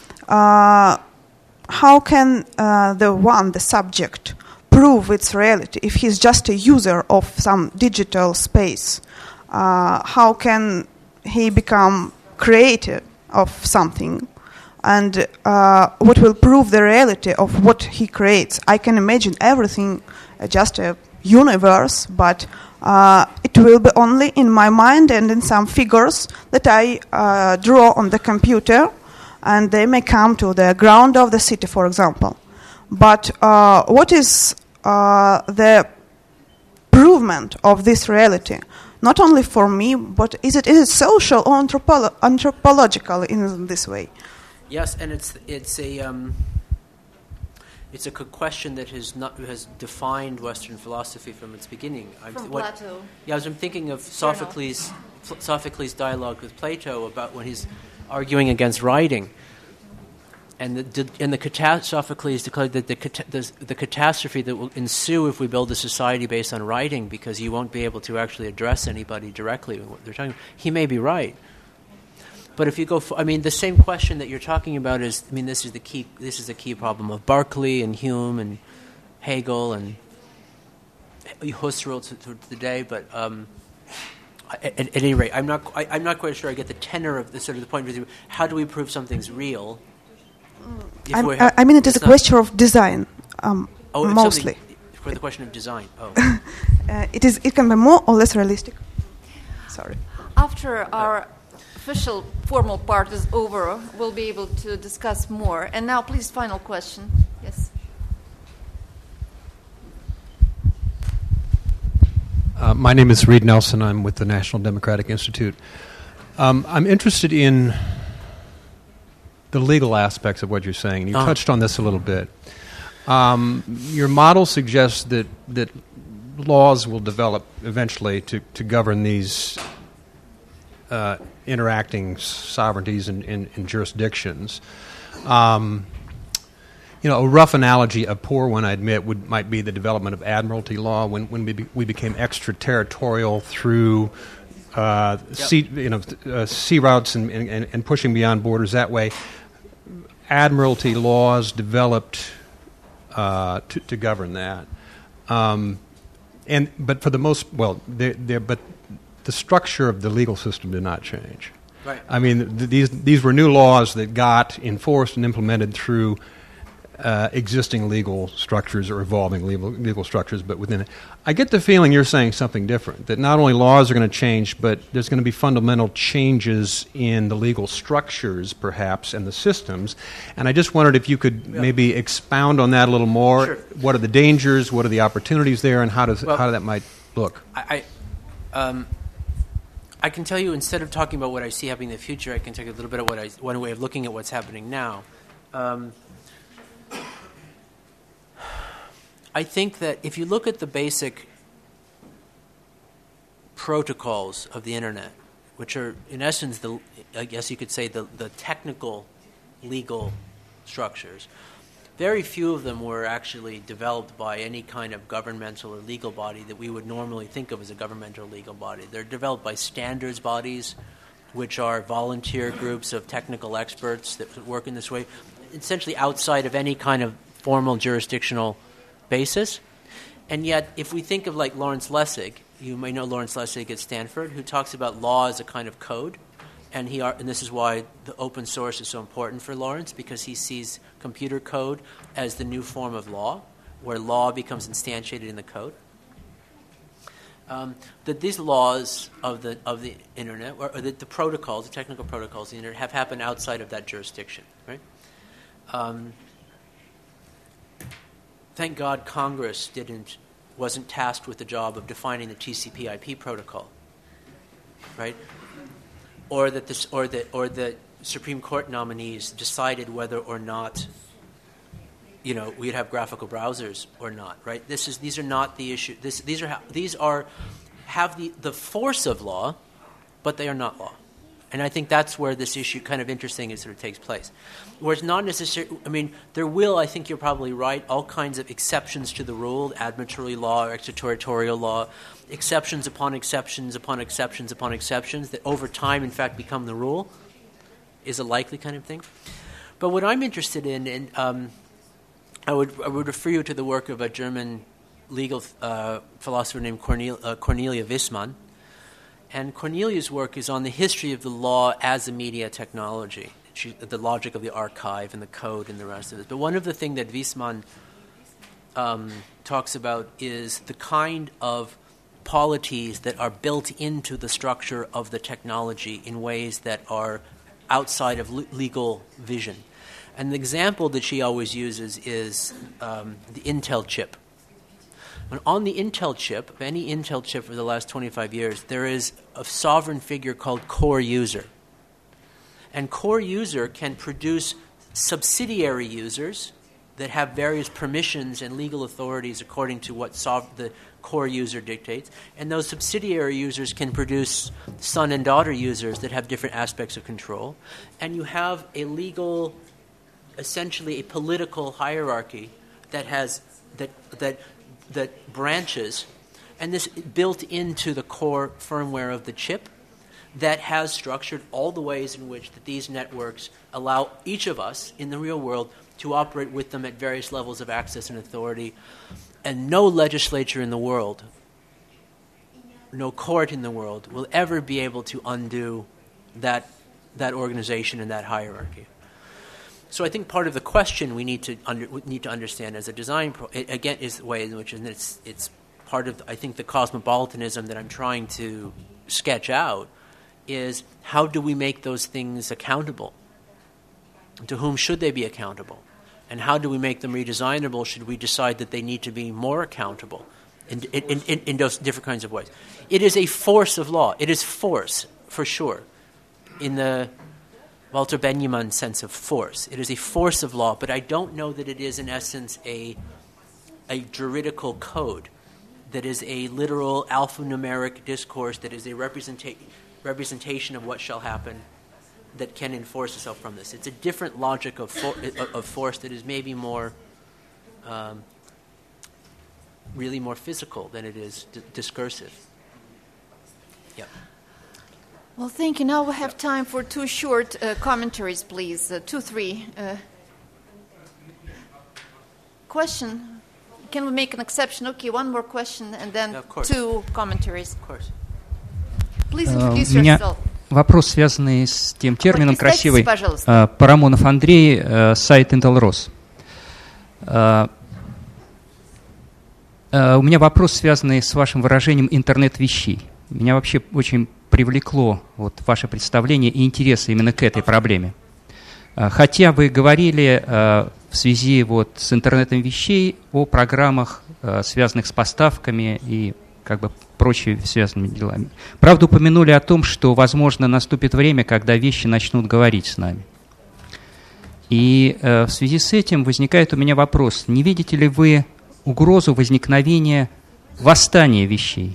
how can the subject, prove its reality if he's just a user of some digital space? How can he become creator of something? And what will prove the reality of what he creates? I can imagine everything just a universe, but it will be only in my mind and in some figures that I draw on the computer, and they may come to the ground of the city, for example. But what is the provement of this reality? Not only for me, but is it social or anthropological in this way? Yes, and it's a question that has defined Western philosophy from its beginning. Plato. Yeah, I'm thinking of Sophocles' dialogue with Plato about when he's arguing against writing, and Sophocles declared that the catastrophe that will ensue if we build a society based on writing, because you won't be able to actually address anybody directly with what they're talking about. He may be right. But if you go, the same question that you're talking about is, this is the key problem of Berkeley and Hume and Hegel and Husserl to today. But at any rate, I'm not quite sure I get the tenor of the sort of the point of view. How do we prove something's real? It is a question of design, mostly. For the question of design. Oh. It can be more or less realistic. Sorry. After our official formal part is over, we'll be able to discuss more. And now, please, final question. Yes. My name is Reed Nelson. I'm with the National Democratic Institute. I'm interested in the legal aspects of what you're saying. You touched on this a little bit. Your model suggests that laws will develop eventually to govern these interacting sovereignties and jurisdictions. A rough analogy, a poor one, I admit, might be the development of admiralty law when we became extraterritorial through sea routes and pushing beyond borders that way. Admiralty laws developed to govern that, but for the most but the structure of the legal system did not change. Right. I mean, these were new laws that got enforced and implemented through existing legal structures or evolving legal structures, but within it. I get the feeling you're saying something different, that not only laws are going to change, but there's going to be fundamental changes in the legal structures, perhaps, and the systems. And I just wondered if you could maybe expound on that a little more. Sure. What are the dangers, what are the opportunities there, and how that might look? I can tell you, instead of talking about what I see happening in the future, I can tell you a little bit of one way of looking at what's happening now. I think that if you look at the basic protocols of the Internet, which are, in essence, I guess you could say the technical legal structures, very few of them were actually developed by any kind of governmental or legal body that we would normally think of as a governmental legal body. They're developed by standards bodies, which are volunteer groups of technical experts that work in this way, essentially outside of any kind of formal jurisdictional basis. And yet, if we think of like Lawrence Lessig, you may know Lawrence Lessig at Stanford, who talks about law as a kind of code, and this is why the open source is so important for Lawrence, because he sees computer code as the new form of law, where law becomes instantiated in the code. That these laws of the Internet, or the protocols, the technical protocols of the Internet, have happened outside of that jurisdiction, right? Thank God Congress wasn't tasked with the job of defining the TCP/IP protocol, right? Or that the Supreme Court nominees decided whether or not, we'd have graphical browsers or not, right? These are not the issue. These have the force of law, but they are not law. And I think that's where this issue, kind of interesting, sort of takes place. Where it's not necessarily, there will, I think you're probably right, all kinds of exceptions to the rule, admiralty law, extraterritorial law, exceptions upon exceptions upon exceptions upon exceptions that over time, in fact, become the rule, is a likely kind of thing. But what I'm interested in, and I would refer you to the work of a German legal philosopher named Cornelia Wissmann. And Cornelia's work is on the history of the law as a media technology, the logic of the archive and the code and the rest of it. But one of the things that Wissmann talks about is the kind of polities that are built into the structure of the technology in ways that are outside of legal vision. And the example that she always uses is the Intel chip. And on the Intel chip, any Intel chip for the last 25 years, there is a sovereign figure called core user. And core user can produce subsidiary users that have various permissions and legal authorities according to what the core user dictates. And those subsidiary users can produce son and daughter users that have different aspects of control. And you have a legal, essentially a political hierarchy that has that branches, and this built into the core firmware of the chip that has structured all the ways in which these networks allow each of us in the real world to operate with them at various levels of access and authority. And no legislature in the world, no court in the world will ever be able to undo that organization and that hierarchy. So I think part of the question we need to understand as a design again is the way in which it's part of I think the cosmopolitanism that I'm trying to sketch out is how do we make those things accountable? To whom should they be accountable? And how do we make them redesignable should we decide that they need to be more accountable? in those different kinds of ways. It is a force of law. It is force, for sure, in the Walter Benjamin sense of force. It is a force of law, but I don't know that it is, in essence, a juridical code that is a literal alphanumeric discourse that is a representation of what shall happen that can enforce itself from this. It's a different logic of force that is maybe more, really more physical than it is discursive. Yeah. Well, thank you. Now we have time for two short commentaries, please. 3. Question. Can we make an exception? Okay, one more question and then 2 commentaries. Of course. Please introduce yourself. Вопрос, связанный с тем термином красивый. Парамонов Андрей, сайт Intel.ros. У меня вопрос, связанный с вашим выражением «интернет вещей». Меня вообще очень привлекло вот ваше представление и интерес именно к этой проблеме. Хотя вы говорили в связи вот с интернетом вещей о программах, связанных с поставками и как бы прочими связанными делами. Правда, упомянули о том, что, возможно, наступит время, когда вещи начнут говорить с нами. И в связи с этим возникает у меня вопрос. Не видите ли вы угрозу возникновения восстания вещей?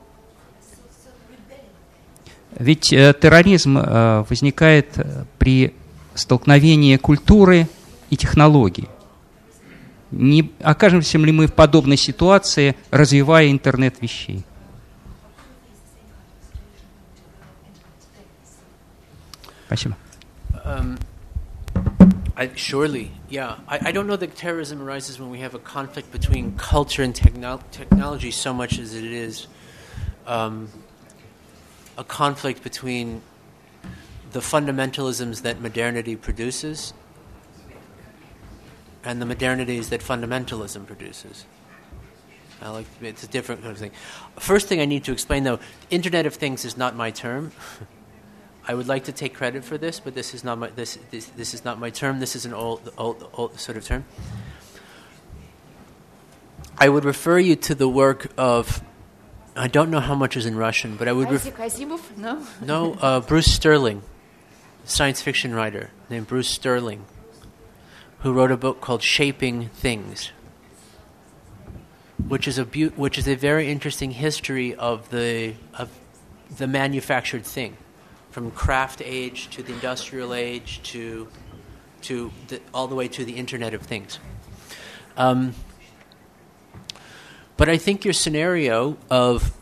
Ведь терроризм возникает при столкновении культуры и технологий. Не окажемся ли мы в подобной ситуации, развивая интернет вещей? Спасибо. Surely, yeah. I don't know that terrorism arises when we have a conflict between culture and technology so much as it is a conflict between the fundamentalisms that modernity produces and the modernities that fundamentalism produces. It's a different kind of thing. First thing I need to explain, though, Internet of Things is not my term. I would like to take credit for this, but this is not my this is not my term. This is an old sort of term. I would refer you to the work of, I don't know how much is in Russian, but I would Isaac Asimov? No. No, Bruce Sterling, science fiction writer named Bruce Sterling, who wrote a book called Shaping Things, which is a very interesting history of the manufactured thing, from craft age to the industrial age to all the way to the Internet of Things. But I think your scenario of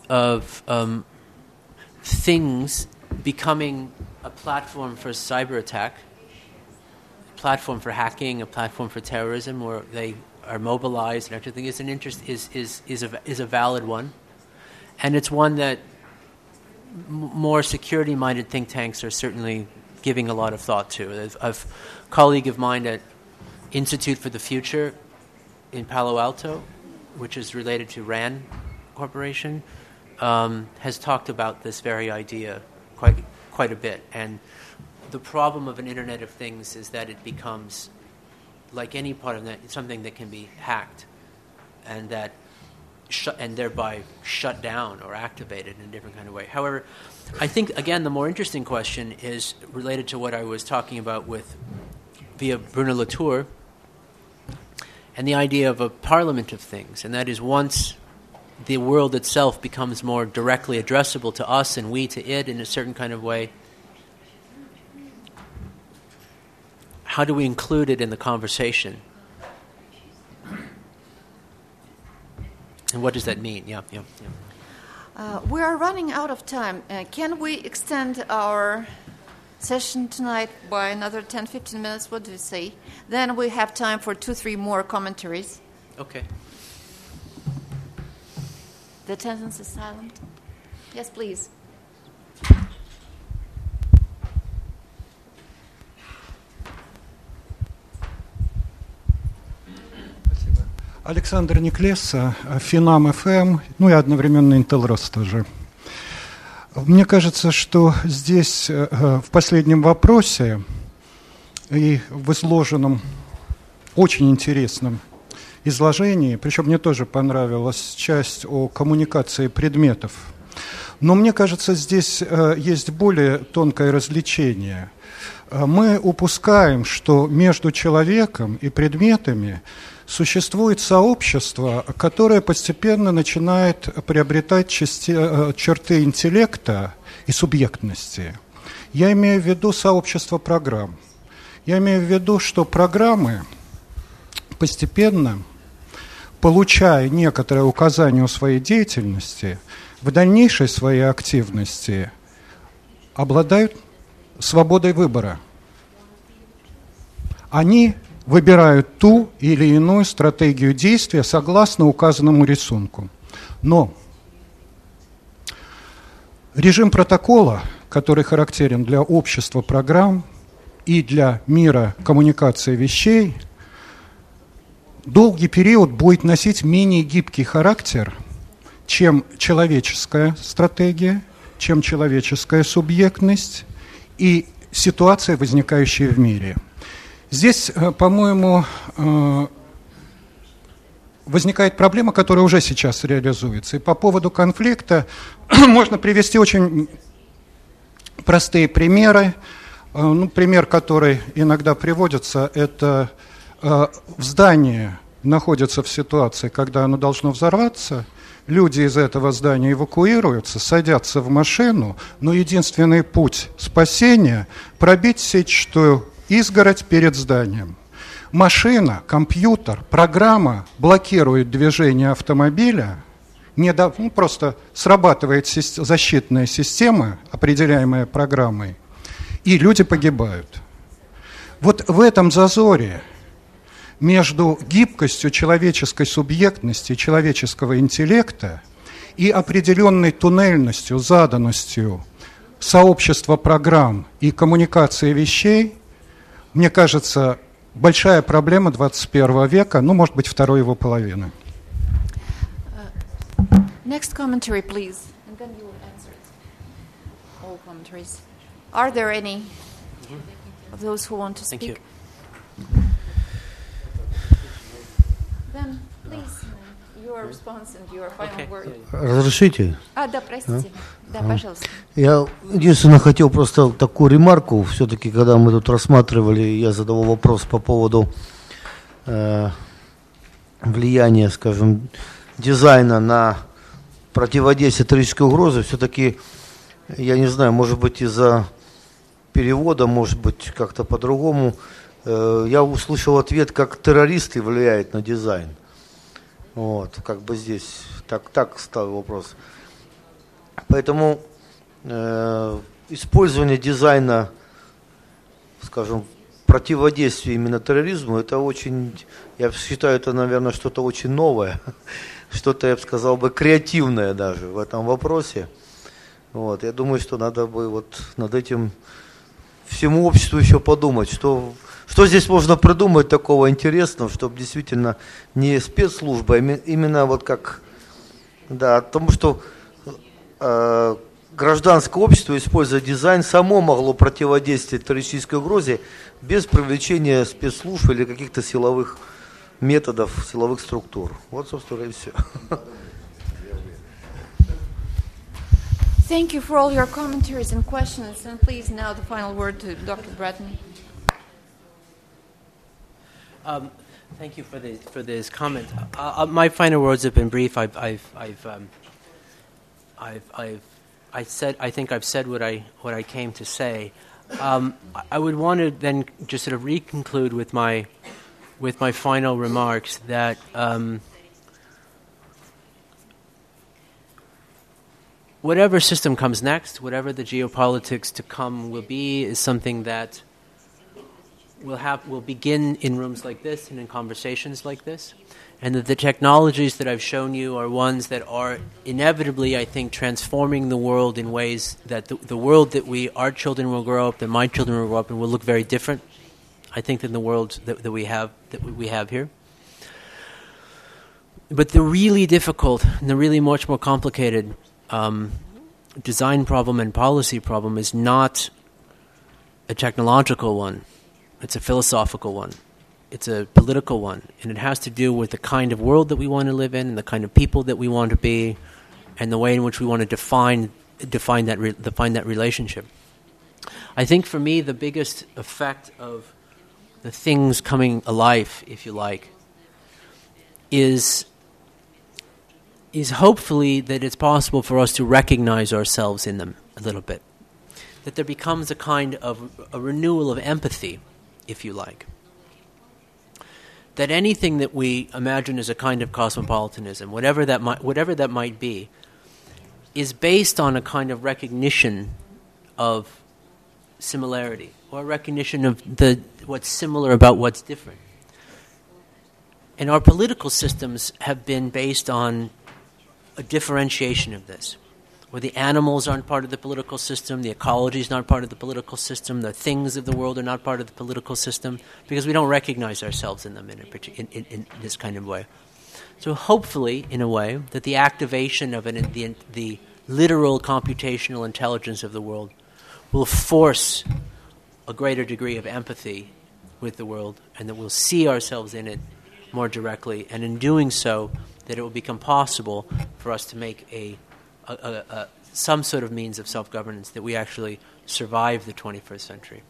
things becoming a platform for cyber attack, a platform for hacking, a platform for terrorism, where they are mobilized and everything, is a valid one, and it's one that more security-minded think tanks are certainly giving a lot of thought to. A colleague of mine at Institute for the Future in Palo Alto, which is related to RAND Corporation, has talked about this very idea quite a bit. And the problem of an Internet of Things is that it becomes, like any part of that, something that can be hacked, and that and thereby shut down or activated in a different kind of way. However, I think, again, the more interesting question is related to what I was talking about via Bruno Latour, and the idea of a parliament of things, and that is once the world itself becomes more directly addressable to us and we to it in a certain kind of way, how do we include it in the conversation? And what does that mean? Yeah. We are running out of time. Can we extend our session tonight by another 10-15 minutes? What do you say? Then we have time for 2-3 more commentaries. Okay. The attendance is silent. Yes, please. Александр Неклесса, Финам ФМ, ну и одновременно Intel.ros тоже. Мне кажется, что здесь в последнем вопросе и в изложенном очень интересном изложении, причем мне тоже понравилась часть о коммуникации предметов. Но мне кажется, здесь есть более тонкое развлечение. Мы упускаем, что между человеком и предметами существует сообщество, которое постепенно начинает приобретать черты интеллекта и субъектности. Я имею в виду сообщество программ. Я имею в виду, что программы постепенно, получая некоторые указания о своей деятельности, в дальнейшей своей активности обладают свободой выбора. Они выбирают ту или иную стратегию действия согласно указанному рисунку. Но режим протокола, который характерен для общества программ и для мира коммуникации вещей, долгий период будет носить менее гибкий характер, чем человеческая стратегия, чем человеческая субъектность и ситуация, возникающая в мире. Здесь, по-моему, возникает проблема, которая уже сейчас реализуется. И по поводу конфликта можно привести очень простые примеры. Пример, который иногда приводится, это в здании находится в ситуации, когда оно должно взорваться. Люди из этого здания эвакуируются, садятся в машину, но единственный путь спасения – пробить сетчатую изгородь перед зданием. Машина, компьютер, программа блокирует движение автомобиля, просто срабатывает защитная система, определяемая программой, и люди погибают. Вот в этом зазоре между гибкостью человеческой субъектности, человеческого интеллекта и определенной туннельностью, заданностью сообщества программ и коммуникации вещей, мне кажется, большая проблема 21 века, может быть, второй его половины. Next commentary, please, and then you will answer it. All commentaries. Are there any of those who want to speak? Thank you. Then, please, your response and your final word. Разрешите? Да, простите. Да, пожалуйста. Я единственно хотел просто такую ремарку. Все-таки, когда мы тут рассматривали, я задавал вопрос по поводу влияния, скажем, дизайна на противодействие террористической угрозе. Все-таки, я не знаю, может быть, из-за перевода, может быть, как-то по-другому, я услышал ответ, как террористы влияют на дизайн. Вот, как бы здесь так стал вопрос. Поэтому использование дизайна, скажем, противодействия именно терроризму, это очень, я считаю, это, наверное, что-то очень новое, что-то, я бы сказал, креативное даже в этом вопросе. Вот, я думаю, что надо бы вот над этим всему обществу еще подумать, что здесь можно придумать такого интересного, чтобы действительно не спецслужба, а именно вот как, да, потому что гражданское общество, используя дизайн, само могло противодействовать террористической угрозе без привлечения спецслужб или каких-то силовых методов, силовых структур. Вот, собственно, и все. Thank you for all your commentaries and questions. And please, now the final word to Dr. Bratton. Thank you for this comment. My final words have been brief. I think I've said what I came to say. I would want to then just sort of reconclude with my final remarks that whatever system comes next, whatever the geopolitics to come will be, is something that will begin in rooms like this and in conversations like this, and that the technologies that I've shown you are ones that are inevitably, I think, transforming the world in ways that the world that our children will grow up, that my children will grow up in, will look very different, I think, than the world that we have here. But the really difficult and the really much more complicated design problem and policy problem is not a technological one. It's a philosophical one. It's a political one, and it has to do with the kind of world that we want to live in, and the kind of people that we want to be, and the way in which we want to define that relationship. I think for me, the biggest effect of the things coming alive, if you like, is hopefully that it's possible for us to recognize ourselves in them a little bit. That there becomes a kind of a renewal of empathy, if you like. That anything that we imagine as a kind of cosmopolitanism, whatever that might be, is based on a kind of recognition of similarity, or a recognition of what's similar about what's different. And our political systems have been based on a differentiation of this, where the animals aren't part of the political system, the ecology is not part of the political system, the things of the world are not part of the political system, because we don't recognize ourselves in them in this kind of way. So hopefully, in a way, that the activation of the literal computational intelligence of the world will force a greater degree of empathy with the world, and that we'll see ourselves in it more directly, and in doing so, that it will become possible for us to make some sort of means of self-governance, that we actually survive the 21st century.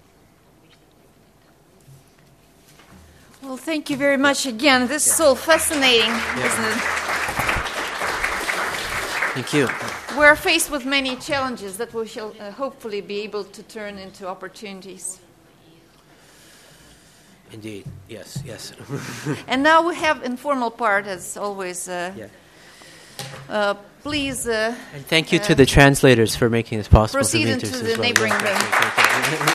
Well, thank you very much again. This is so fascinating, isn't it? Thank you. We're faced with many challenges that we shall hopefully be able to turn into opportunities. Indeed, yes. And now we have informal part, as always. Please. And thank you to the translators for making this possible. Proceed into the neighboring room.